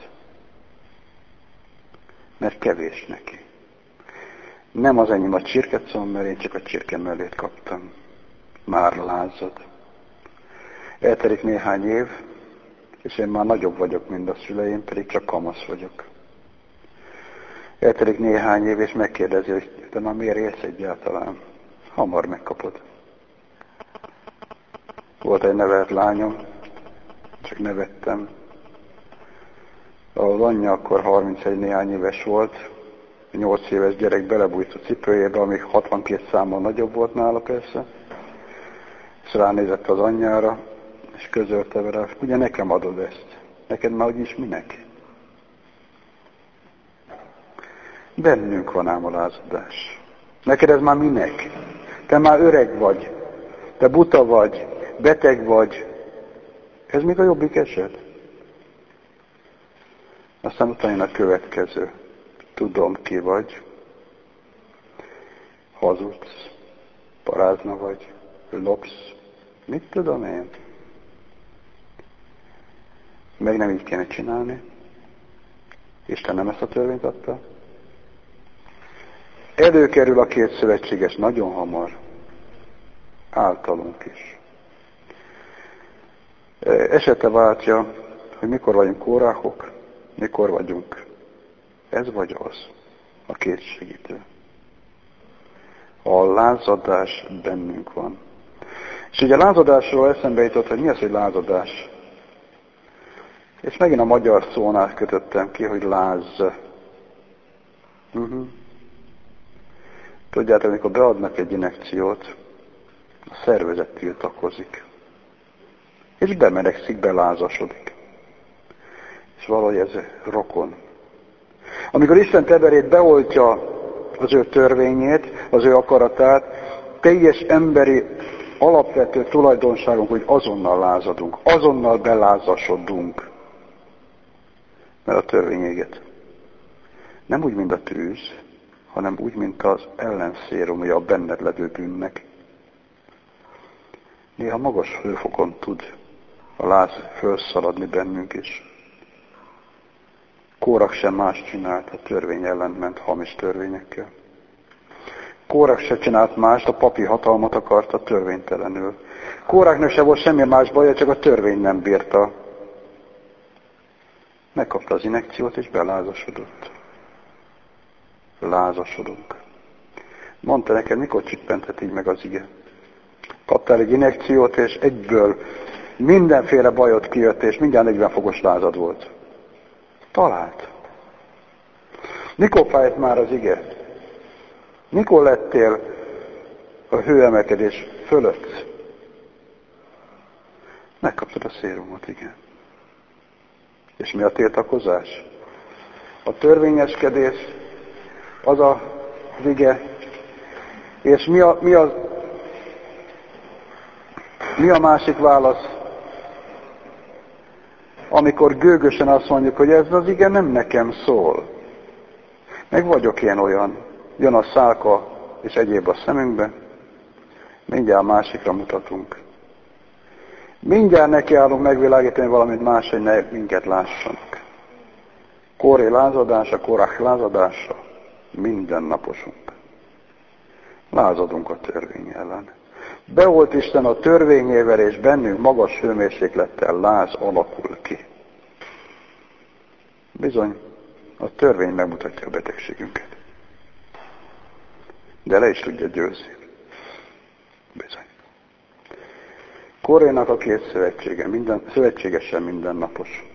Mert kevés neki. Nem az enyém a csirkecom, mert én csak a csirke mellét kaptam. Már lázad. Eltelik néhány év, és én már nagyobb vagyok, mint a szüleim, pedig csak kamasz vagyok. Eltelik néhány év, és megkérdezi, hogy de már miért élsz egyáltalán? Hamar megkapod. Volt egy nevelt lányom, csak nevettem. Az anyja akkor harmincegy néhány éves volt, nyolc éves gyerek belebújt a cipőjébe, amíg hatvankét számmal nagyobb volt nála persze, és ránézett az anyjára, és közölte vele, ugye nekem adod ezt, neked már úgyis minek? Bennünk van ám a lázadás. Neked ez már minek? Te már öreg vagy, te buta vagy, beteg vagy. Ez még a jobbik eset. Aztán utána a következő. Tudom, ki vagy. Hazudsz, parázna vagy, lopsz. Mit tudom én? Meg nem így kéne csinálni. Isten nem ezt a törvényt adta. Előkerül a két szövetséges nagyon hamar. Általunk is. Esete váltja, hogy mikor vagyunk kóráhok, mikor vagyunk. Ez vagy az, a két segítő. A lázadás bennünk van. És ugye a lázadásról eszembe jutott, hogy mi az, hogy lázadás. És megint a magyar szónál kötöttem ki, hogy láz. Uh-huh. Tudjátok, amikor beadnak egy injekciót, a szervezet tiltakozik. És bemeregszik, belázasodik. És valahogy ez rokon. Amikor Isten teberét beoltja az ő törvényét, az ő akaratát, teljes emberi alapvető tulajdonságunk, hogy azonnal lázadunk, azonnal belázasodunk. Mert a törvény éget. Nem úgy, mint a tűz, hanem úgy, mint az ellenszérumja a benned levő bűnnek. Néha magas hőfokon tud a láz fölszaladni bennünk is. Kórah sem más csinált, a törvény ellen ment hamis törvényekkel. Kórah se csinált mást, a papi hatalmat akarta törvénytelenül. Kórahnak se volt semmi más baja, csak a törvény nem bírta. Megkapta az injekciót és belázasodott. Lázasodunk. Mondta neked, mikor csippentett így meg az ige? Kaptál egy injekciót, és egyből mindenféle bajot kijött, és mindjárt negyven fokos lázad volt. Talált. Mikor fájt már az ige? Mikor lettél a hőemelkedés fölött? Megkaptad a szérumot, igen. És mi a tiltakozás? A törvényeskedés, az a ige, és mi a, mi a, mi a másik válasz? Amikor gőgösen azt mondjuk, hogy ez az ige nem nekem szól. Meg vagyok én olyan. Jön a szálka és egyéb a szemünkbe, mindjárt másikra mutatunk. Mindjárt nekiállunk megvilágítani valamit más, hogy ne minket lássanak. Kóré lázadása, Kórah lázadása, mindennaposunk. Lázadunk a törvény ellen. Beolt Isten a törvényével, és bennünk magas hőmérséklettel láz alakul ki. Bizony, a törvény megmutatja a betegségünket. De le is tudja győzni. Bizony. Kórénak a két szövetsége, minden, szövetségesen mindennapos.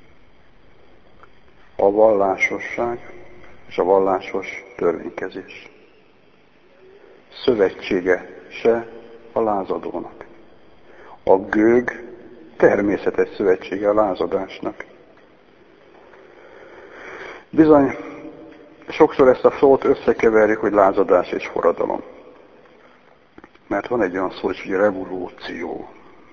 A vallásosság és a vallásos törvénykezés. Szövetsége se a lázadónak. A gőg természetes szövetsége a lázadásnak. Bizony, sokszor ezt a szót összekeverjük, hogy lázadás és forradalom. Mert van egy olyan szó is, hogy revolúció.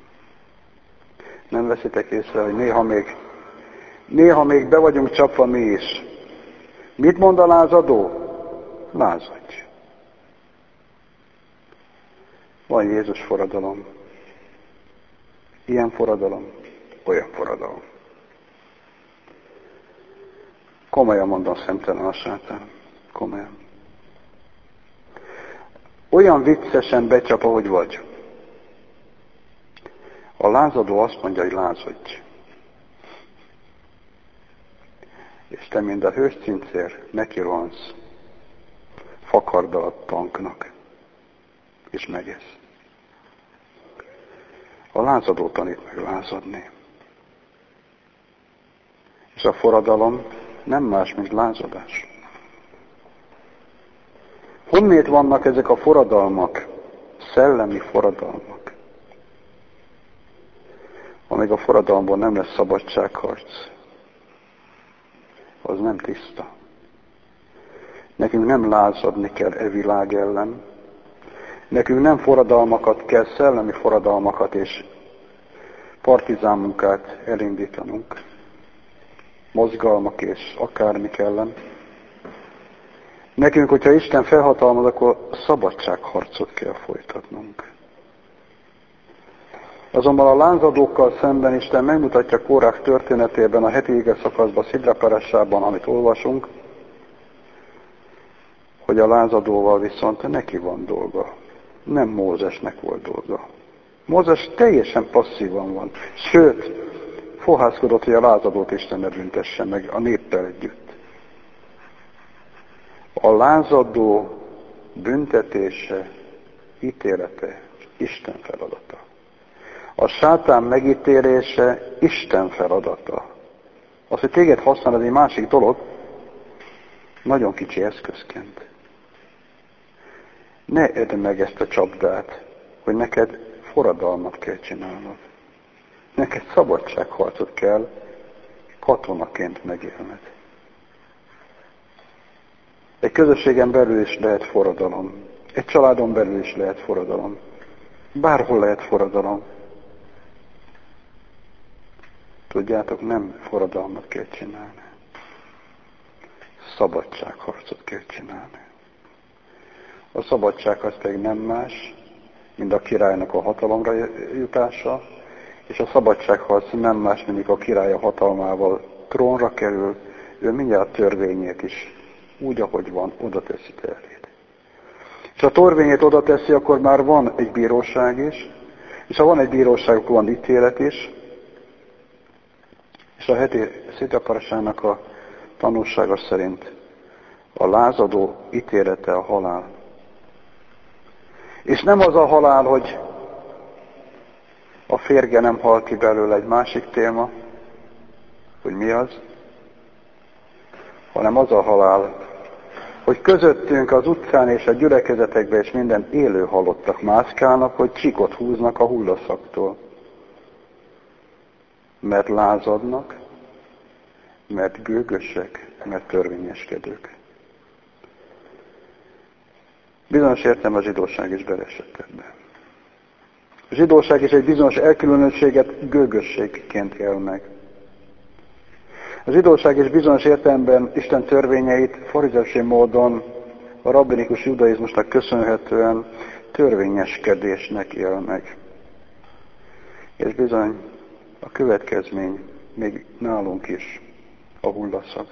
Nem veszitek észre, hogy néha még, néha még be vagyunk csapva mi is. Mit mond a lázadó? Lázadj. Van Jézus forradalom. Ilyen forradalom, olyan forradalom. Komolyan mondom, szemtelen a sátán. Komolyan. Olyan viccesen becsap, ahogy vagy. A lázadó azt mondja, hogy lázadj. És te, mint a hős cincér, neki rohansz fakardalat tanknak, és megesz. A lázadó tanít meg lázadni. És a forradalom nem más, mint lázadás. Honnét vannak ezek a forradalmak? Szellemi forradalmak. Amíg a forradalomból nem lesz szabadságharc, az nem tiszta. Nekünk nem lázadni kell e világ ellen. Nekünk nem forradalmakat kell, szellemi forradalmakat és partizán munkát elindítanunk. Mozgalmak és akármik ellen. Nekünk, hogyha Isten felhatalmaz, akkor szabadságharcot kell folytatnunk. Azonban a lázadókkal szemben Isten megmutatja Kórah történetében, a heti ige szakaszban, Szidra Parashában, amit olvasunk, hogy a lázadóval viszont neki van dolga. Nem Mózesnek volt dolga. Mózes teljesen passzívan van. Sőt, fohászkodott, hogy a lázadót Isten ne büntesse meg a néppel együtt. A lázadó büntetése, ítélete Isten feladata. A sátán megítélése Isten feladata. Az, hogy téged használ, az egy másik dolog, nagyon kicsi eszközként. Ne edd meg ezt a csapdát, hogy neked forradalmat kell csinálnod. Neked szabadságharcot kell katonaként megélned. Egy közösségen belül is lehet forradalom. Egy családon belül is lehet forradalom. Bárhol lehet forradalom. Tudjátok, nem forradalmat kell csinálni. Szabadságharcot kell csinálni. A szabadság az pedig nem más, mint a királynak a hatalomra jutása, és a szabadságharc nem más, mint a király a hatalmával trónra kerül, ő mindjárt törvényét is úgy, ahogy van, oda teszi te eléd. És ha a törvényét oda teszi, akkor már van egy bíróság is, és ha van egy bíróság, akkor van ítélet is, és a heti szétaparásának a tanulsága szerint a lázadó ítélete a halál. És nem az a halál, hogy a férge nem hal ki belőle, egy másik téma, hogy mi az, hanem az a halál, hogy közöttünk az utcán és a gyülekezetekben és minden élő halottak mászkálnak, hogy csíkot húznak a hullaszaktól. Mert lázadnak, mert gőgösek, mert törvényeskedők. Bizonyos értelemben a zsidóság is beleesett ebbe. A zsidóság is egy bizonyos elkülönültséget gőgösségként él meg. A zsidóság is bizonyos értelemben Isten törvényeit farizeusi módon a rabbinikus judaizmusnak köszönhetően törvényeskedésnek él meg. És bizony a következmény még nálunk is a hullaszag.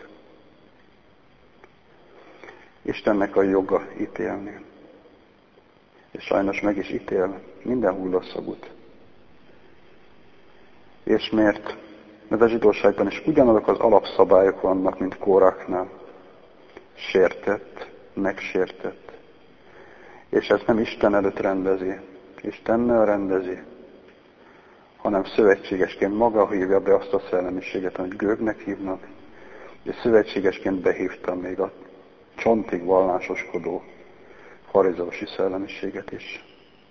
Istennek a joga ítélni. És sajnos meg is ítél minden hullaszagot. És miért? Mert a zsidóságban is ugyanazok az alapszabályok vannak, mint Kóráknál. Sértett, megsértett. És ezt nem Isten előtt rendezi, Istennel rendezi, hanem szövetségesként maga hívja be azt a szellemiséget, amit Gőgnek hívnak, és szövetségesként behívta még a csontig vallásoskodó farizeusi szellemiséget is.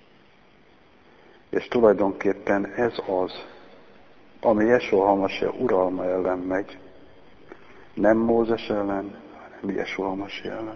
És tulajdonképpen ez az, ami Jesúa Hamasiach uralma ellen megy, nem Mózes ellen, hanem Jesúa Hamasiach ellen.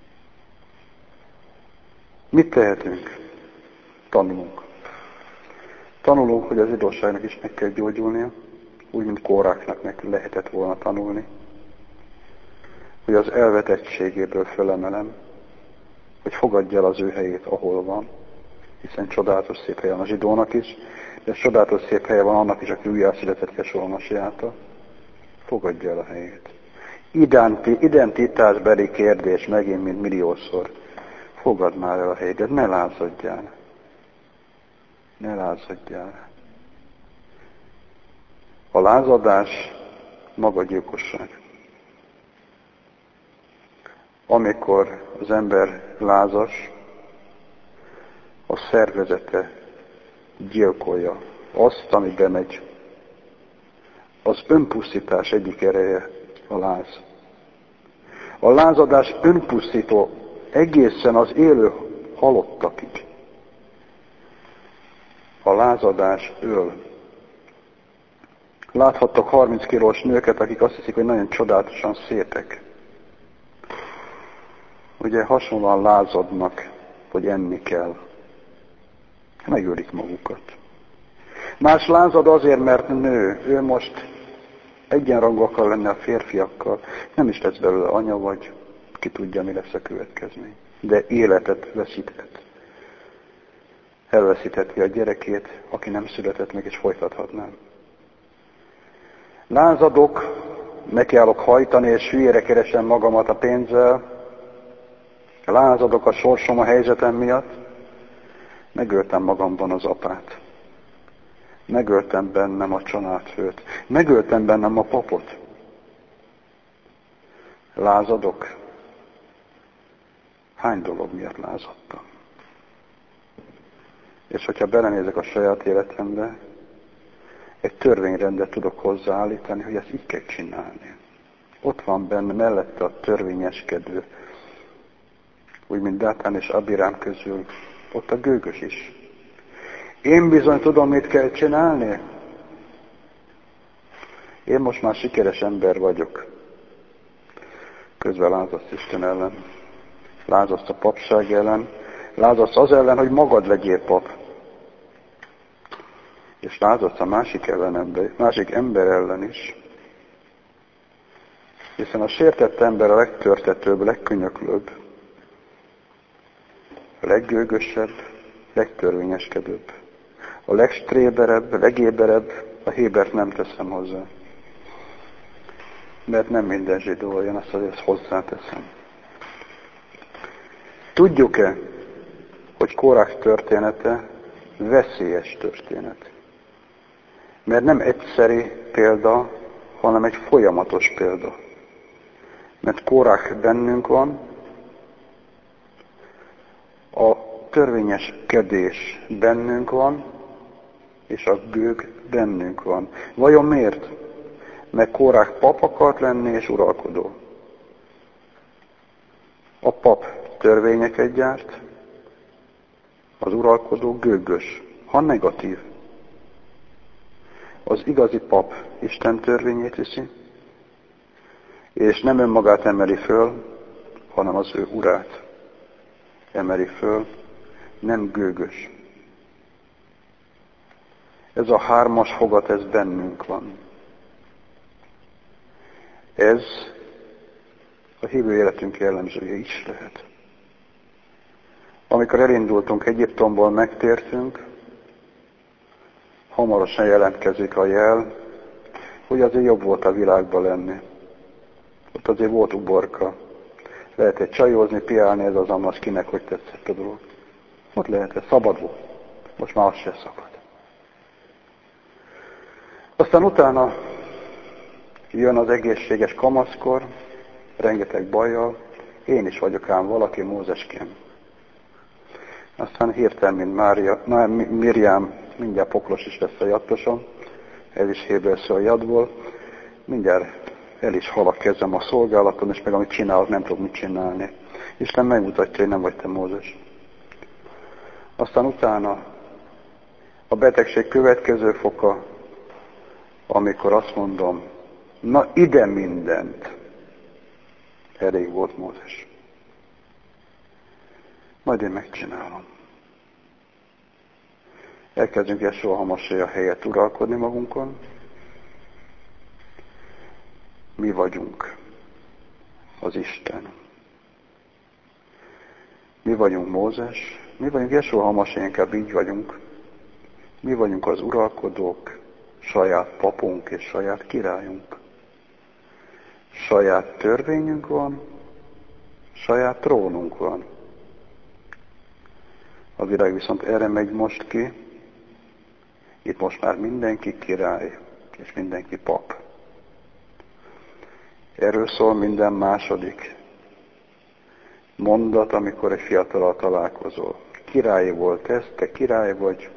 Mit tehetünk? Tanulunk. Tanulunk, hogy az zsidóságnak is meg kell gyógyulnia, úgy, mint Kóráknak meg lehetett volna tanulni, hogy az elvetettségéből fölemelem, hogy fogadja el az ő helyét, ahol van, hiszen csodálatos szép helye van a zsidónak is, de csodálatos szép helye van annak is, aki újjászületett Jesúa Hamasiahtól. Fogadja el a helyét. Identi, identitásbeli kérdés megint, mint milliószor. Fogadd már el a helyét, ne lázadjál. Ne lázadjál. A lázadás maga gyilkosság. Amikor az ember lázas, a szervezete gyilkolja azt, ami bemegy. Az önpusztítás egyik ereje a láz. A lázadás önpusztító egészen az élő halottakig. A lázadás öl. Láthattak harminc kilós nőket, akik azt hiszik, hogy nagyon csodálatosan szépek. Ugye hasonlóan lázadnak, hogy enni kell. Megölik magukat. Más lázad azért, mert nő. Ő most egyenrangú akar lenni a férfiakkal. Nem is lesz belőle anya, vagy ki tudja, mi lesz a következmény. De életet veszíthet. Elveszítheti a gyerekét, aki nem született meg, és folytathatná. Lázadok, nekiállok hajtani, és hülyére keresem magamat a pénzzel. Lázadok a sorsom a helyzetem miatt. Megöltem magamban az apát. Megöltem bennem a családfőt. Megöltem bennem a papot. Lázadok. Hány dolog miatt lázadtam? És hogyha belenézek a saját életembe, egy törvényrendet tudok hozzáállítani, hogy ezt így kell csinálni. Ott van benne mellette a törvényeskedő, úgy, mint Dátán és Abirám közül, ott a gőgös is. Én bizony tudom, mit kell csinálni, Én most már sikeres ember vagyok. Közben lázadsz Isten ellen. Lázadsz a papság ellen. Lázadsz az ellen, hogy magad legyél pap. És lázadsz a másik, ellen ember, másik ember ellen is. Hiszen a sértett ember a legtörtetőbb, legkönyöklőbb, a leggőgösebb, legtörvényeskedőbb, a legstréberebb, legéberebb, a Hébert nem teszem hozzá. Mert nem minden zsidó olyan, azt azért hozzáteszem. Tudjuk-e, hogy Kórák története veszélyes történet? Mert nem egyszeri példa, hanem egy folyamatos példa. Mert Kórák bennünk van, a törvényeskedés bennünk van, és a gőg bennünk van. Vajon miért? Mert Kórák pap akart lenni és uralkodó. A pap törvényeket gyárt, az uralkodó gőgös, ha negatív. Az igazi pap Isten törvényét viszi, és nem önmagát emeli föl, hanem az ő urát emeli föl, nem gőgös. Ez a hármas fogat, ez bennünk van. Ez a hívő életünk jellemzője is lehet. Amikor elindultunk Egyiptomból, megtértünk, hamarosan jelentkezik a jel, hogy azért jobb volt a világban lenni. Ott azért volt uborka. Lehetett csajozni, piálni, ez az amaz, kinek hogy tetszett a dolog. Ott lehetett, szabad volt. Most már az se szabad. Aztán utána jön az egészséges kamaszkor, rengeteg bajjal, én is vagyok ám valaki Mózesként. Aztán hirtelen, mint Mária, na, Miriam, mindjárt poklos is lesz a jattosom, ez is héber szó a jadból, mindjárt el is hal a kezem a szolgálaton, és meg amit csinálok, nem tudok mit csinálni. Isten megmutatja, hogy nem vagy te Mózes. Aztán utána a betegség következő foka, amikor azt mondom, na ide mindent, elég volt Mózes. Majd én megcsinálom. Elkezdünk Jesúa Hamasija helyett uralkodni magunkon. Mi vagyunk az Isten. Mi vagyunk Mózes, mi vagyunk Jesúa Hamasija, inkább így vagyunk. Mi vagyunk az uralkodók, saját papunk és saját királyunk. Saját törvényünk van, saját trónunk van. A világ viszont erre megy most ki, itt most már mindenki király, és mindenki pap. Erről szól minden második mondat, amikor egy fiatallal találkozol. Király volt ez, te király vagy.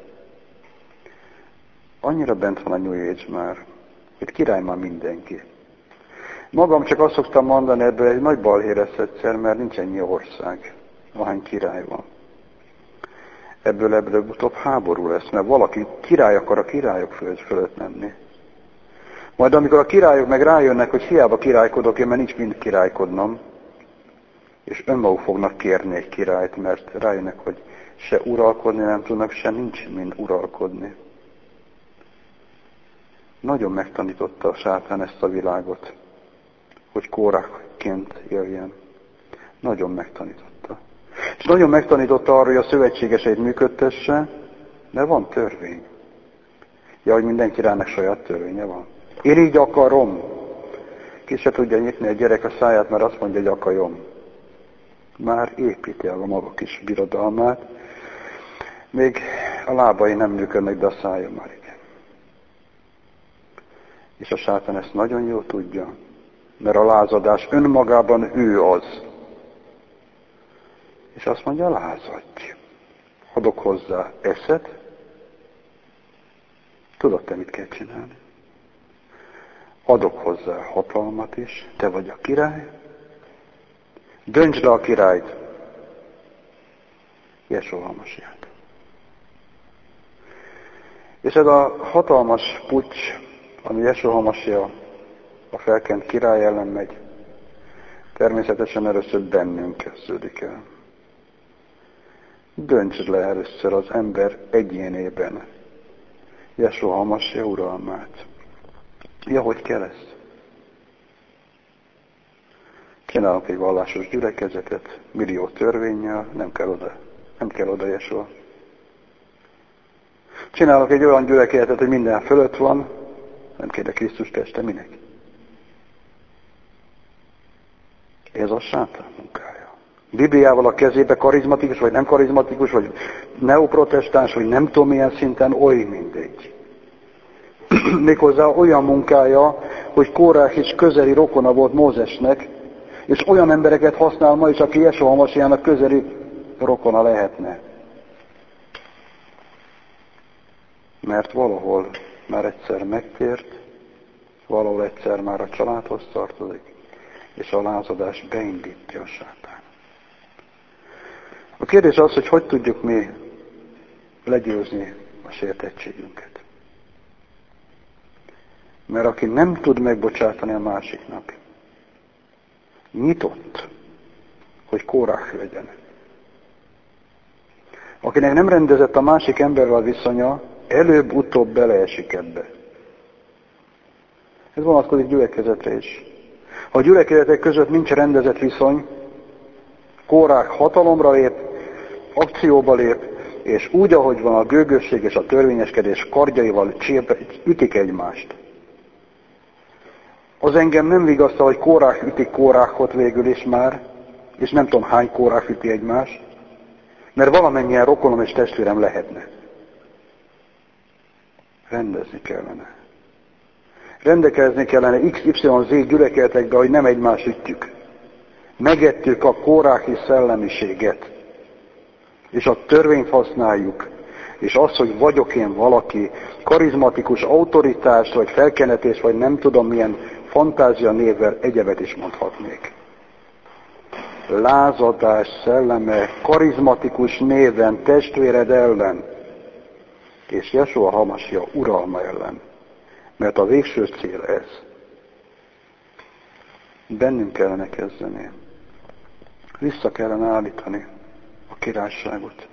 Annyira bent van a New Age már, hogy király már mindenki. Magam csak azt szoktam mondani, ebből egy nagy balhé lesz egyszer, mert nincs ennyi ország, ahány király van. Ebből ebből utóbb háború lesz, mert valaki király akar a királyok föld fölött menni. Majd amikor a királyok meg rájönnek, hogy hiába királykodok én, mert nincs mind királykodnom, és önmaguk fognak kérni egy királyt, mert rájönnek, hogy se uralkodni nem tudnak, se nincs mind uralkodni. Nagyon megtanította a sátán ezt a világot, hogy Kórákként éljen. Nagyon megtanította. És nagyon megtanította arra, hogy a szövetségeseit működtesse, mert van törvény. Ja, hogy minden királynak saját törvénye van. Én így akarom. Ki se tudja nyitni a gyerek a száját, mert azt mondja, hogy akarom. Már építi el a maga kis birodalmát. Még a lábai nem működnek, de a szája már igen. És a sátán ezt nagyon jól tudja, mert a lázadás önmagában ő az. És azt mondja, lázadj. Adok hozzá eszet. Tudod te, mit kell csinálni? Adok hozzá hatalmat is, te vagy a király. Döntsd le a királyt. Jesúa Hamasiját. És ez a hatalmas puccs, ami Jesúa Hamasija a felkent király ellen megy, természetesen először bennünk kezdődik el. Döntsd le először az ember egyénében Jesua Hamasija uralmát. Ja, hogy kell ezt? Csinálunk egy vallásos gyülekezetet, millió törvénnyel, nem kell oda, nem kell oda Jesua. Csinálok egy olyan gyülekezetet, hogy minden fölött van, nem kéne Krisztus teste, minek? Ez a sátán munkája. Bibliával a kezébe karizmatikus, vagy nem karizmatikus, vagy neoprotestáns, vagy nem tudom milyen szinten, oly mindegy. Méghozzá olyan munkája, hogy Kórách is közeli rokona volt Mózesnek, és olyan embereket használ ma is, aki Jesua Hamasijának közeli rokona lehetne. Mert valahol már egyszer megtért, valahol egyszer már a családhoz tartozik, és a lázadás beindítja a sátán. A kérdés az, hogy hogy tudjuk mi legyőzni a sértettségünket. Mert aki nem tud megbocsátani a másiknak, nyitott, hogy Kórách legyen. Akinek nem rendezett a másik emberrel viszonya, előbb-utóbb beleesik ebbe. Ez vonatkozik gyülekezetre is. Ha a gyülekezetek között nincs rendezett viszony, Kórák hatalomra lép, akcióba lép, és úgy, ahogy van a gőgösség és a törvényeskedés kardjaival ütik egymást. Az engem nem vigasztal, hogy Kórák ütik Kórákot végül is már, és nem tudom hány Kórák üti egymást, mert valamennyien rokonom és testvérem lehetne. Rendezni kellene. Rendelkezni kellene iksz ipszilon zé gyülekezetekbe, hogy nem egymást ütjük. Megettük a kóráki szellemiséget, és a törvényt használjuk, és az, hogy vagyok én valaki, karizmatikus autoritás, vagy felkenetés, vagy nem tudom milyen fantázia névvel egyebet is mondhatnék. Lázadás szelleme, karizmatikus néven, testvéred ellen, és Jesua Hamasija uralma ellen. Mert a végső cél ez. Bennünk kellene kezdeni. Vissza kellene állítani a királyságot.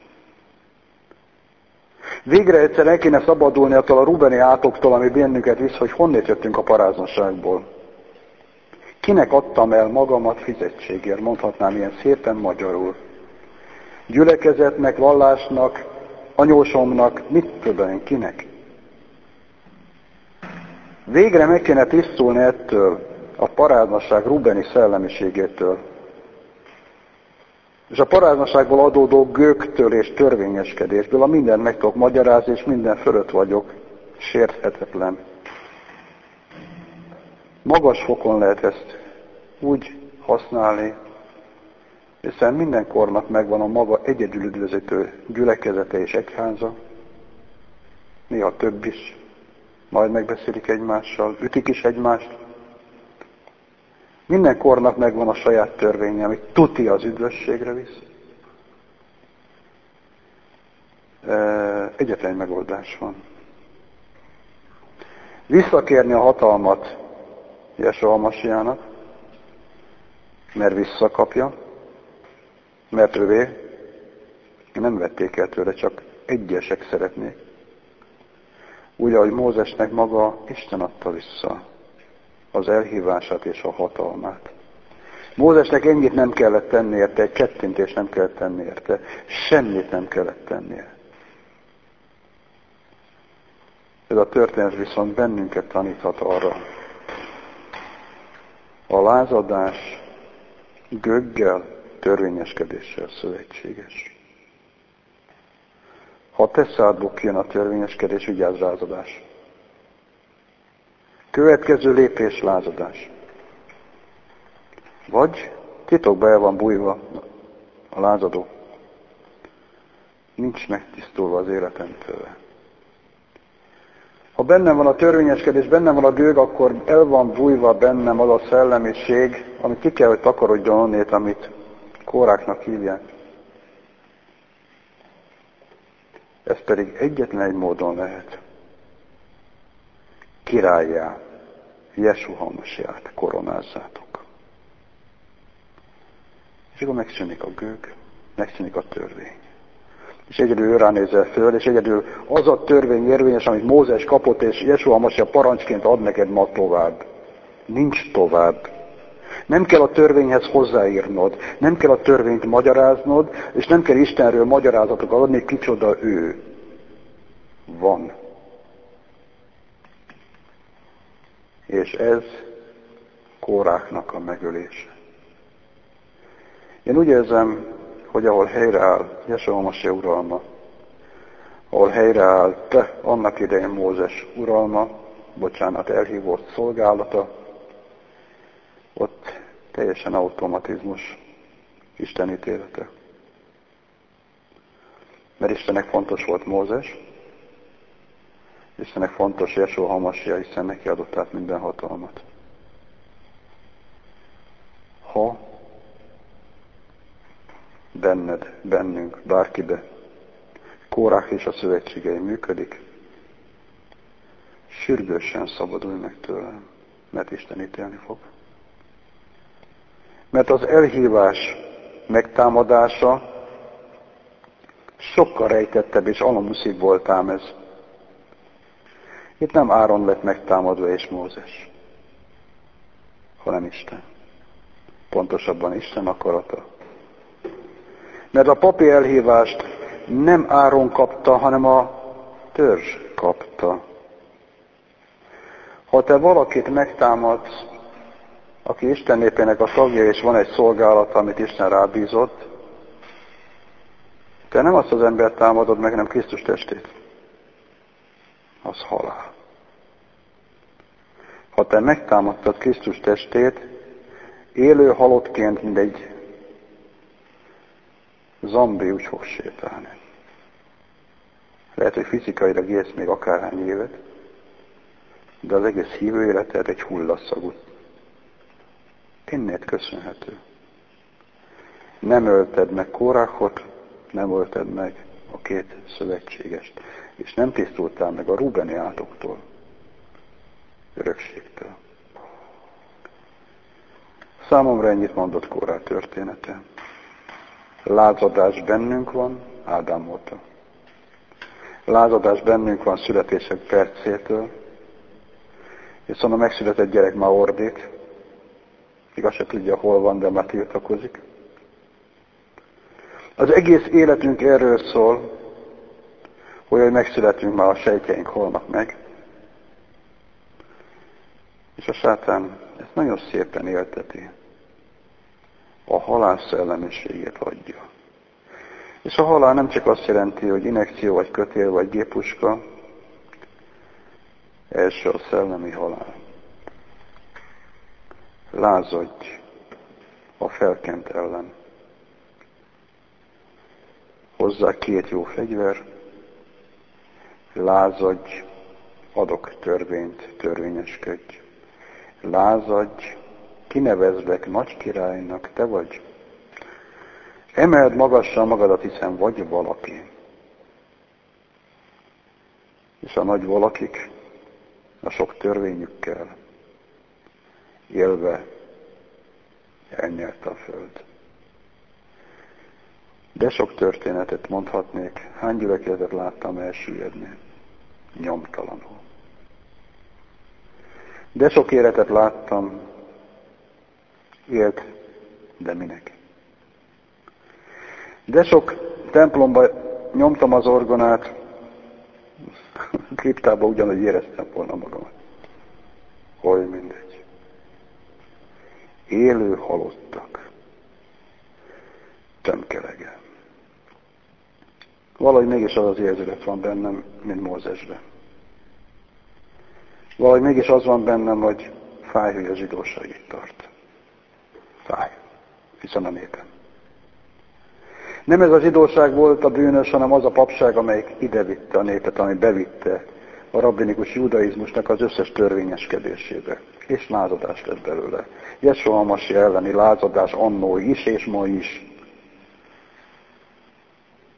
Végre egyszer el kéne szabadulni attól a rubeni átoktól, ami bennünket visz, hogy honnét jöttünk a paráznaságból. Kinek adtam el magamat fizetségért, mondhatnám ilyen szépen magyarul. Gyülekezetnek, vallásnak, anyósomnak, mit tudom én, kinek? Végre meg kéne tisztulni ettől a paráznaság rubeni szellemiségétől. És a paráznaságból adódó gőgtől és törvényeskedésből, a mindent meg tudok magyarázni, és minden fölött vagyok, sérthetetlen. Magas fokon lehet ezt úgy használni, hiszen minden kornak megvan a maga egyedül üdvözítő gyülekezete és egyháza, néha több is, majd megbeszélik egymással, ütik is egymást. Minden kornak megvan a saját törvénye, ami tuti az üdvösségre visz. Egyetlen megoldás van. Visszakérni a hatalmat Jesua Hamasijának, mert visszakapja, mert ővé nem vették el tőle, csak egyesek szeretnék. Úgy, ahogy Mózesnek maga Isten adta vissza az elhívását és a hatalmát. Mózesnek ennyit nem kellett tenni érte, egy kettintést nem kellett tenni érte, semmit nem kellett tennie. Ez a történet viszont bennünket taníthat arra. A lázadás gőggel, törvényeskedéssel szövetséges. Ha a te szádból kijön a törvényeskedés, vigyázz, lázadás. Következő lépés, lázadás. Vagy titokba el van bújva a lázadó. Nincs megtisztulva az életemtől. Ha bennem van a törvényeskedés, bennem van a gőg, akkor el van bújva bennem az a szellemiség, amit ki kell, hogy takarodjon onnét, amit kóráknak hívják. Ez pedig egyetlen egy módon lehet. Királlyá Jesú Hamasiát koronázzátok. És akkor megszűnik a gőg, megszűnik a törvény. És egyedül ő ránézel föl, és egyedül az a törvény érvényes, amit Mózes kapott, és Jesú Hamasia parancsként ad neked ma tovább. Nincs tovább. Nem kell a törvényhez hozzáírnod, nem kell a törvényt magyaráznod, és nem kell Istenről magyarázatokat adni, kicsoda ő. Van. És ez Kóráknak a megölése. Én úgy érzem, hogy ahol helyreáll Jesú Hamasia uralma, ahol helyreállt annak idején Mózes uralma, bocsánat, elhívott szolgálata, ott teljesen automatizmus Isten ítélete. Mert Istennek fontos volt Mózes, Istennek fontos Jesú Hamasia, hiszen neki adott át minden hatalmat. Ha benned, bennünk, bárkibe Kórák és a szövetségei működik, sürgősen szabadulj meg tőlem, mert Isten ítélni fog. Mert az elhívás megtámadása sokkal rejtettebb és alamuszibb volt ám ez. Itt nem Áron lett megtámadva és Mózes, hanem Isten. Pontosabban Isten akarata. Mert a papi elhívást nem Áron kapta, hanem a törzs kapta. Ha te valakit megtámadsz, aki Isten népének a tagja, és van egy szolgálat, amit Isten rábízott, te nem azt az embert támadod meg, hanem Krisztus testét. Az halál. Ha te megtámadtad Krisztus testét, élő halottként, mint egy zombi úgy fog sétálni. Lehet, hogy fizikailag élsz még akárhány évet, de az egész hívő életed egy hullaszagú. Innét köszönhető. Nem ölted meg Kórákot, nem ölted meg a két szövetségest, és nem tisztultál meg a Rúbeni átoktól, örökségtől. Számomra ennyit mondott Kórák története. Lázadás bennünk van Ádám óta. Lázadás bennünk van születések percétől, és szóval a megszületett gyerek már ordít, igaz se tudja, hol van, de már tiltakozik. Az egész életünk erről szól, hogy megszületünk, már a sejtjeink holnak meg. És a sátán ezt nagyon szépen élteti. A halál szellemiségét adja. És a halál nem csak azt jelenti, hogy injekció, vagy kötél, vagy géppuska. Első a szellemi halál. Lázadj a felkent ellen. Hozzá két jó fegyver, lázadj, adok törvényt, törvényeskedj. Lázadj, kinevezlek nagy királynak, te vagy. Emeld magassal magadat, hiszen vagy valaki. És a nagy valakik a sok törvényükkel élve elnyerte a föld. De sok történetet mondhatnék, hány gyülekezetet láttam elsüllyedni, nyomtalanul. De sok életet láttam, élt, de minek. De sok templomba nyomtam az orgonát, kriptába ugyanúgy éreztem volna magamat. Hogy mindegy. Élő halottak. Tömkelege. Valahogy mégis az az érzület van bennem, mint Mózesben. Valahogy mégis az van bennem, hogy fáj, hogy a zsidóság itt tart. Fáj. Hiszen a népem. Nem ez a zsidóság volt a bűnös, hanem az a papság, amelyik ide vitte a népet, ami bevitte a rabbinikus judaizmusnak az összes törvényeskedésébe. És lázadás lett belőle. Jesú Hamasia elleni lázadás annó is, és ma is.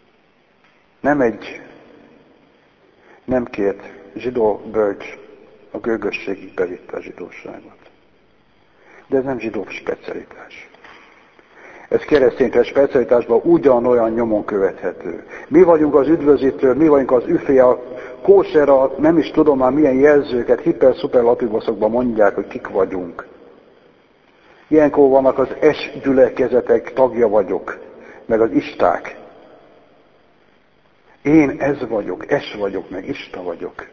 Nem egy, nem két zsidó bölcs a gőgösségig bevitte a zsidóságot. De ez nem zsidó specialitás. Ez keresztény specialitásban ugyanolyan nyomon követhető. Mi vagyunk az üdvözítő, mi vagyunk az üfé, a kósera, nem is tudom már milyen jelzőket, hiper-szuperlatívuszokban mondják, hogy kik vagyunk. Ilyenkor vannak az es gyülekezetek, tagja vagyok, meg az isták. Én ez vagyok, es vagyok, meg ista vagyok.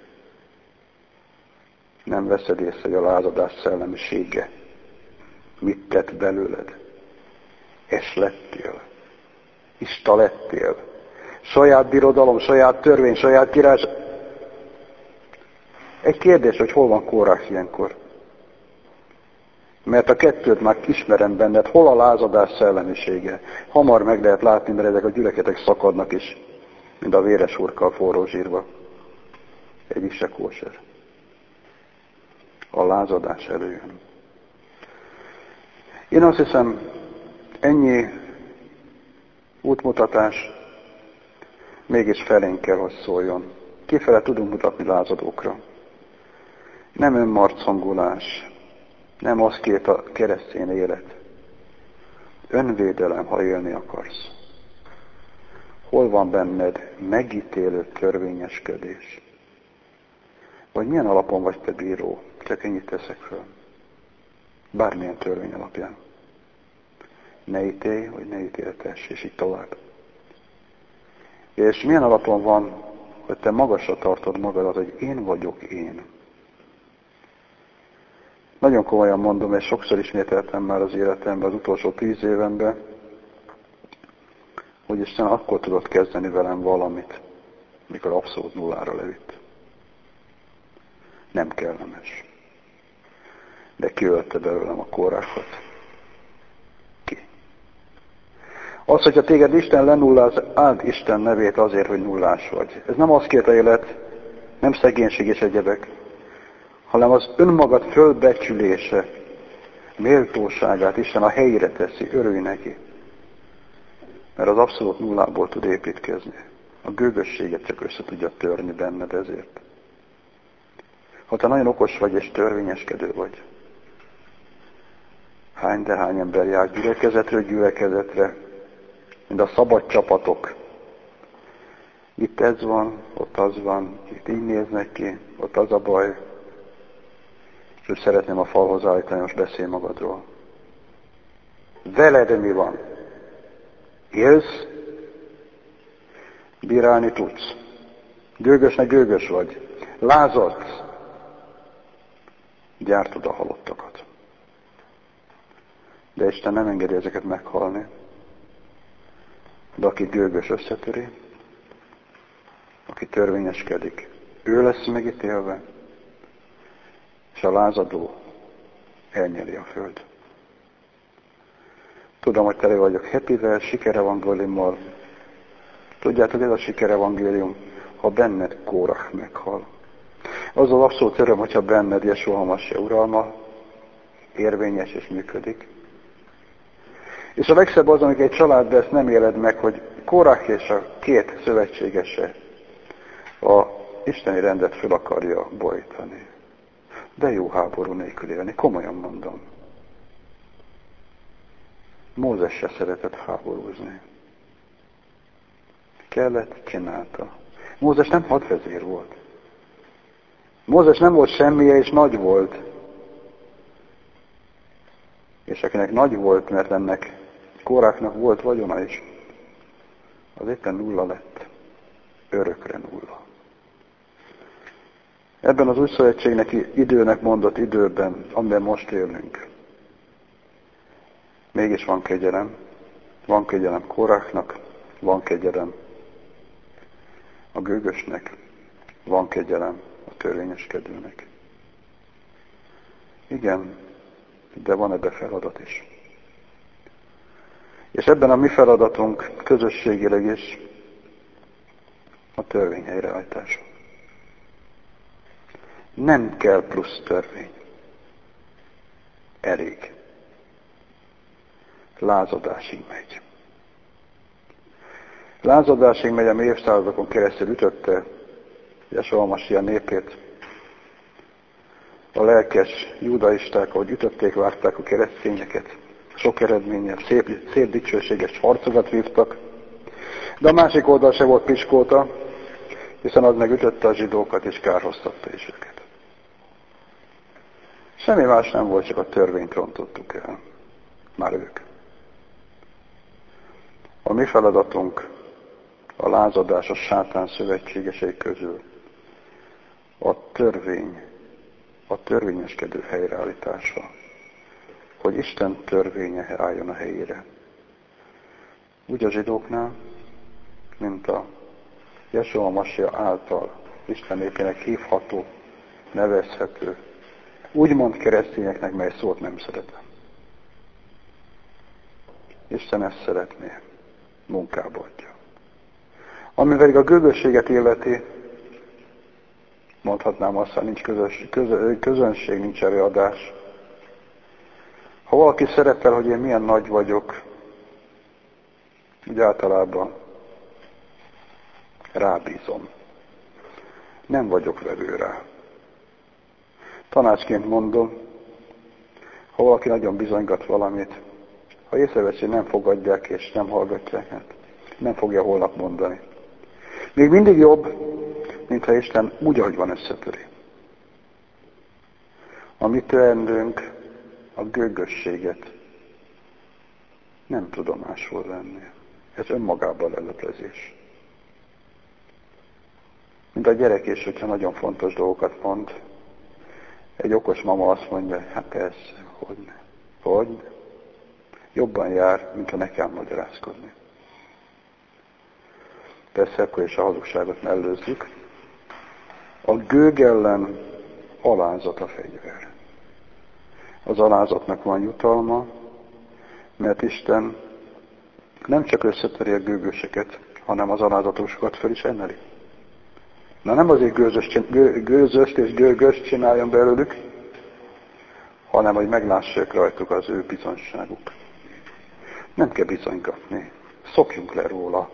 Nem veszed észre, hogy a lázadás szellemisége mit tett belőled. Es lettél. Ista lettél. Saját birodalom, saját törvény, saját királyság. Egy kérdés, hogy hol van Kórach ilyenkor. Mert a kettőt már ismerem benned, hol a lázadás szellemisége. Hamar meg lehet látni, mert ezek a gyülekezetek szakadnak is, mint a véres hurkkal forró zsírba. Egyik se kóser. A lázadás előjön. Én azt hiszem, ennyi útmutatás mégis felénk kell, hogy szóljon. Kifele tudunk mutatni lázadókra. Nem önmarcangolás, nem az két a keresztény élet. Önvédelem, ha élni akarsz. Hol van benned megítélő törvényeskedés? Vagy milyen alapon vagy te bíró? Csak ennyit teszek föl. Bármilyen törvény alapján. Ne ítélj, hogy ne ítéltess, és így tovább. És milyen alapon van, hogy te magasra tartod magadat, hogy én vagyok én. Nagyon komolyan mondom, és sokszor ismételtem már az életemben, az utolsó tíz évenben, hogy Isten akkor tudott kezdeni velem valamit, mikor abszolút nullára levitt. Nem kellemes. De kiölte belőlem a Kórachot. Ki? Az, hogyha téged Isten lenulláz, áld Isten nevét azért, hogy nullás vagy. Ez nem az két élet, nem szegénység és egyebek, hanem az önmagad fölbecsülése, méltóságát Isten a helyére teszi, örülj neki. Mert az abszolút nullából tud építkezni. A gőgösséget csak össze tudja törni benned ezért. Ha te nagyon okos vagy és törvényeskedő vagy, hány de hány ember jár gyülekezetről gyülekezetre, mint a szabad csapatok. Itt ez van, ott az van, itt így néznek ki, ott az a baj. És úgy szeretném a falhoz állítani, most beszélj magadról. Veled mi van? Élsz? Bírálni tudsz. Gőgösnek gőgös vagy. Lázadsz. Gyártod a halottakat. De Isten nem engedi ezeket meghalni. De aki gőgös összetöri, aki törvényeskedik, ő lesz megítélve, és a lázadó elnyeli a föld. Tudom, hogy tele vagyok happyvel, sikerevangéliummal. Tudjátok, ez a sikerevangélium, ha benned Kórach meghal. Az az abszolút öröm, hogyha benned Jesúa Hamasi uralma érvényes és működik. És a legszebb az, amikor egy családban ezt nem éled meg, hogy Kórach és a két szövetségese a isteni rendet föl akarja borítani. De jó háború nélkül élni, komolyan mondom. Mózes se szeretett háborúzni. Kellett, csinálta. Mózes nem hadvezér volt. Mózes nem volt semmije, és nagy volt. És akinek nagy volt, mert ennek Kórachnak volt vagyona is, az éppen nulla lett. Örökre nulla. Ebben az új szövetségnek időnek mondott időben, amiben most élünk, mégis van kegyelem. Van kegyelem Kórachnak, van kegyelem a gőgösnek, van kegyelem a törvényeskedőnek. Igen, de van ebbe feladat is. És ebben a mi feladatunk közösségileg is a törvény helyreállítása. Nem kell plusz törvény. Elég. Lázadásig megy. Lázadásig megy, ami évszázadokon keresztül ütötte Jesúa Hamasi népét. a lelkes judaisták, ahogy ütötték, várták a keresztényeket. Sok eredménnyel, szép, szép dicsőséges harcokat vívtak, de a másik oldal se volt piskolta, hiszen az megütötte a zsidókat és kárhoztatta is őket. Semmi más nem volt, csak a törvényt rontottuk el. Már ők. A mi feladatunk a lázadás a sátán szövetségesei közül a törvény, a törvényeskedő helyreállítása, hogy Isten törvénye álljon a helyére. Úgy a zsidóknál, mint a Jesua Masia által Isten népének hívható, nevezhető, úgymond keresztényeknek, mely szót nem szeretem. Isten ezt szeretné, munkába adja. Ami pedig a gőgösséget illeti, mondhatnám azt, hogy nincs közös, közö, közönség, nincs előadás. Ha valaki szerepel, hogy én milyen nagy vagyok, úgy általában rábízom. Nem vagyok vevő rá. Tanácsként mondom, ha valaki nagyon bizonygat valamit, ha észreveszi, nem fogadják és nem hallgatják, hát nem fogja holnap mondani. Még mindig jobb, mintha Isten úgy, ahogy van, összetöri. A mi teendőnk a gőgösséget nem tudomásul venni. Ez önmagában leleplezés. Mint a gyerek is, hogyha nagyon fontos dolgokat mond, egy okos mama azt mondja, hát ez, hogy, hogy jobban jár, mint ha ne kell magyarázkodni. Persze akkor is a hazugságot mellőzzük. A gőg ellen alázat a fegyver. Az alázatnak van jutalma, mert Isten nem csak összetöri a gőgöseket, hanem az alázatosokat fel is emeli. Na nem azért gőzöst, gő, gőzöst és gőgöst csináljon belőlük, hanem hogy meglássák rajtuk az ő bizonyságuk. Nem kell bizonygatni. Szokjunk le róla.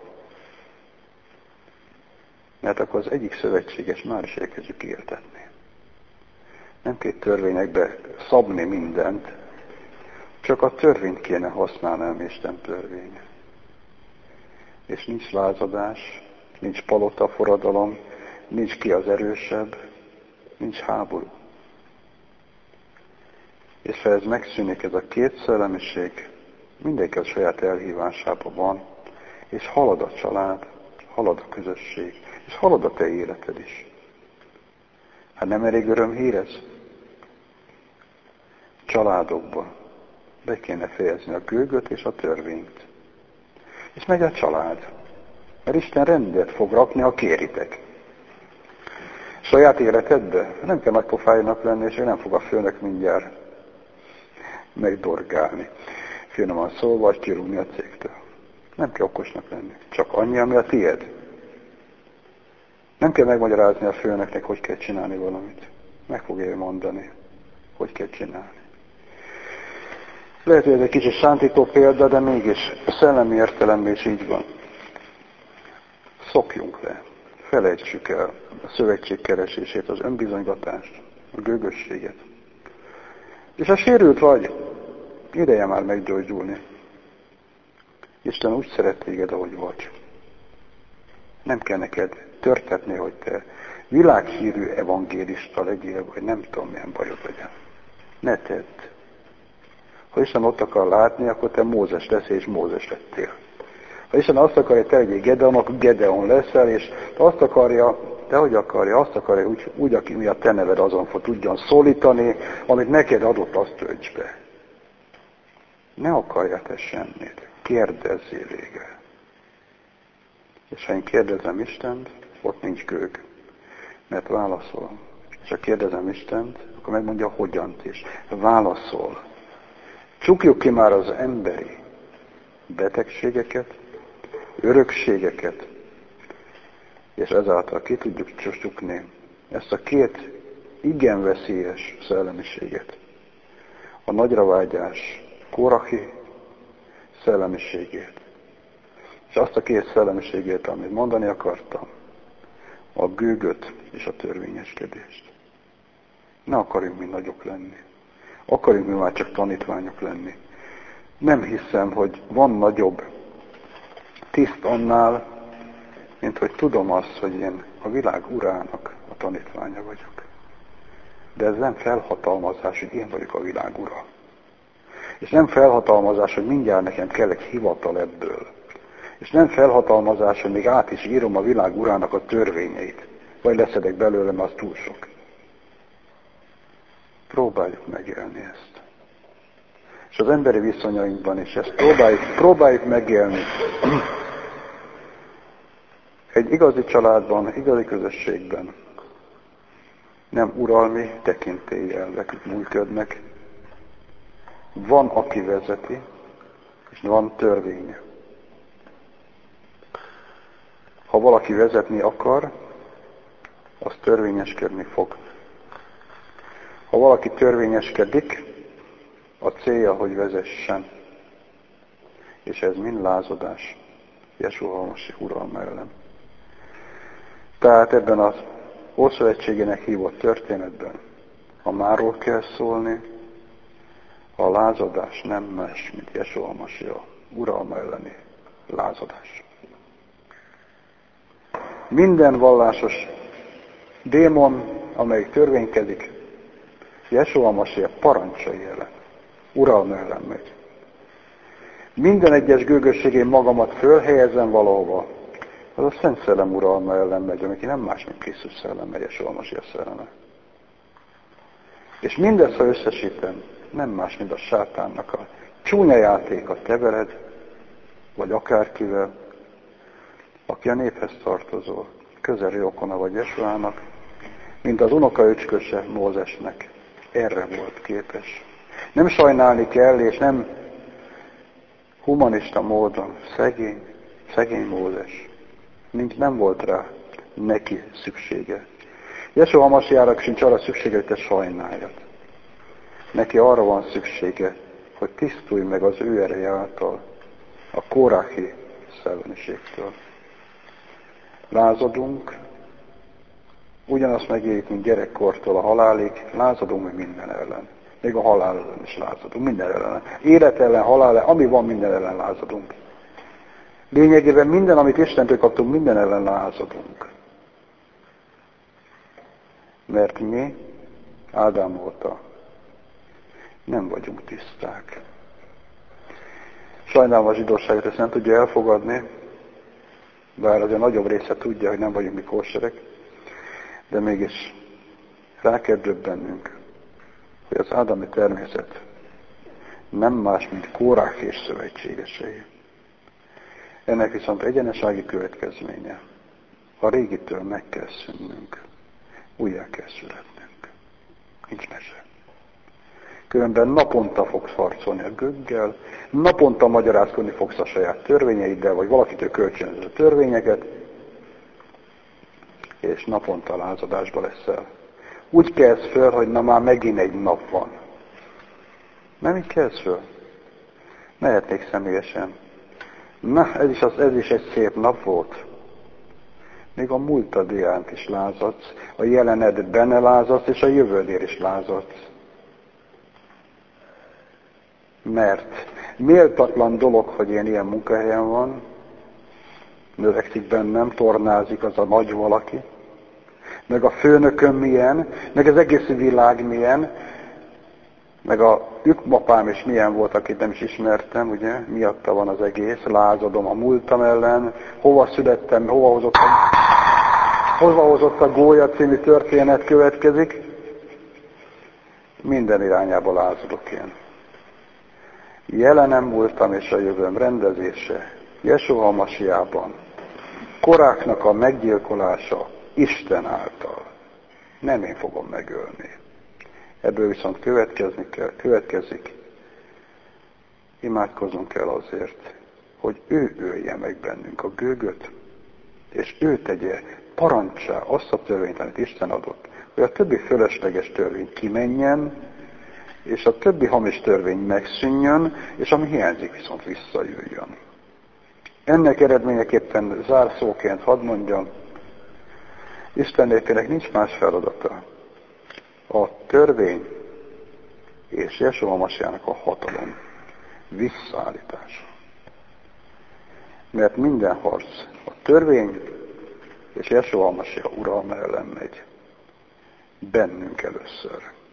Mert akkor az egyik szövetséges már is elkezdjük éltetni. Nem kell törvényekbe szabni mindent, csak a törvényt kéne használni, nem Isten törvénye. És nincs lázadás, nincs palota forradalom, nincs ki az erősebb, nincs háború. És ha ez megszűnik, ez a két szellemiség, mindenki a saját elhívásában van, és halad a család, halad a közösség, és halad a te életed is. Hát nem elég örömhír ez? Családokban be kéne fejezni a gőgöt és a törvényt. És megy a család. Mert Isten rendet fog rakni, ha kéritek. Saját életedbe nem kell nagy pofájának lenni, és nem fog a főnök mindjárt megdorgálni. Finoman szólva, vagy kirúgni a cégtől. Nem kell okosnak lenni. Csak annyi, ami a tiéd. Nem kell megmagyarázni a főnöknek, hogy kell csinálni valamit. Meg fogja mondani, hogy kell csinálni. Lehet, hogy ez egy kicsit szántító példa, de mégis szellemi értelemben is így van. Szokjunk le. Felejtsük el a szövetség keresését, az önbizonygatást, a gőgösséget. És ha sérült vagy, ideje már meggyógyulni. Isten úgy szeret téged, ahogy vagy. Nem kell neked törtetni, hogy te világhírű evangélista legyél, vagy nem tudom, milyen bajod legyen. Ne tedd. Ha Isten ott akar látni, akkor te Mózes leszel, és Mózes lettél. Ha Isten azt akarja, te legyél Gedeon, akkor Gedeon leszel, és azt akarja, de hogy akarja, azt akarja, úgy, úgy aki mi a te neved azon fog tudjon szólítani, amit neked adott, azt tölts be. Ne akarja te semmit. Kérdezzél végre. És ha én kérdezem Istent, ott nincs gőg. Mert válaszol. És ha kérdezem Istent, akkor megmondja hogyant is. Válaszol. Csukjuk ki már az emberi betegségeket, örökségeket, és ezáltal ki tudjuk csukni ezt a két igen veszélyes szellemiséget. A nagyra vágyás Kórahi szellemiségét, és azt a két szellemiségét, amit mondani akartam, a gőgöt és a törvényeskedést. Ne akarjunk mi nagyok lenni. Akarjunk mi már csak tanítványok lenni. Nem hiszem, hogy van nagyobb tiszt annál, mint hogy tudom azt, hogy én a világ urának a tanítványa vagyok. De ez nem felhatalmazás, hogy én vagyok a világ ura. És nem felhatalmazás, hogy mindjárt nekem kell egy hivatal ebből. És nem felhatalmazás, hogy még át is írom a világ urának a törvényeit. Vagy leszedek belőle, mert az túl sok. Próbáljuk megélni ezt. És az emberi viszonyainkban is ezt próbáljuk, próbáljuk megélni. Egy igazi családban, igazi közösségben nem uralmi tekintéllyelvek működnek. Van, aki vezeti, és van törvénye. Ha valaki vezetni akar, az törvényeskedni fog. Ha valaki törvényeskedik, a célja, hogy vezessen. És ez mind lázadás Jesúa Hamasi uralma ellen. Tehát ebben az Ószövetségének hívott történetben, ha máról kell szólni, a lázadás nem más, mint Jesúa Hamasi uralma elleni lázadás. Minden vallásos démon, amelyik törvénykedik, Jesúa Hamasi parancsai ellen, uralma ellen megy. Minden egyes gőgösségén magamat fölhelyezem valahova, az a Szent Szellem uralma ellen megy, amelyik nem más, mint Krisztus szelleme, Jesúa Hamasi szelleme. És mindezt, ha összesítem, nem más, mint a sátánnak a csúnya játéka kevered, vagy akárkivel, aki a néphez tartozó, közeli rokona vagy Jesuának, mint az unokaöcsköse Mózesnek. Erre volt képes. Nem sajnálni kell, és nem humanista módon, szegény, szegény Mózes. Nincs, nem volt rá neki szüksége. Jesúa Hamasiának sincs arra szüksége, hogy te sajnáljad. Neki arra van szüksége, hogy tisztulj meg az ő ereje által, a kóráhi szellemiségtől. Lázadunk, ugyanazt megéljük, mint gyerekkortól a halálig, lázadunk meg minden ellen. Még a halál ellen is lázadunk, minden ellen. Élet ellen, halál ellen, ami van, minden ellen lázadunk. Lényegében minden, amit Istentől kaptunk, minden ellen lázadunk. Mert mi, Ádám óta, nem vagyunk tiszták. Sajnálom a zsidóságot, ezt nem tudja elfogadni, bár azért nagyobb része tudja, hogy nem vagyunk mi kóserek, de mégis rá kell döbbennünk, hogy az ádámi természet nem más, mint Kórák és szövetségesei. Ennek viszont egyenesági következménye. A régitől meg kell szűnnünk, újjá kell születnünk. Nincs mese. Különben naponta fogsz harcolni a gögggel, naponta magyarázkodni fogsz a saját törvényeiddel, vagy valakitől kölcsönözöd a törvényeket, és naponta lázadásba leszel. Úgy kelsz föl, hogy na már megint egy nap van. Nem így kelsz föl? Mehetnék személyesen. Na, ez is, az, ez is egy szép nap volt. Még a múltad iránt is lázadsz, a jelened benne lázadsz, és a jövődér is lázadsz. Mert méltatlan dolog, hogy én ilyen munkahelyen van, növekszik bennem, tornázik az a nagy valaki, meg a főnököm milyen, meg az egész világ milyen, meg a ükmapám is milyen volt, akit nem is ismertem, ugye, miatta van az egész, lázadom a múltam ellen, hova születtem, hova hozott a, hova hozott a gólya című történet következik, minden irányába lázadok én. Jelenem múltam és a jövőm rendezése, Jesúa Hamasiában, koráknak a meggyilkolása Isten által. Nem én fogom megölni. Ebből viszont következni kell, következik, imádkozunk kell azért, hogy ő ölje meg bennünk a gőgöt, és ő tegye parancsá azt a törvényt, amit Isten adott, hogy a többi fölösleges törvény kimenjen, és a többi hamis törvény megszűnjön, és ami hiányzik viszont visszajöjjön. Ennek eredményeképpen zárszóként hadd mondjam, Isten népének nincs más feladata, a törvény és Jesúa Masiának a hatalom visszaállítása. Mert minden harc a törvény és Jesúa Masia uralma ellen megy. Bennünk először.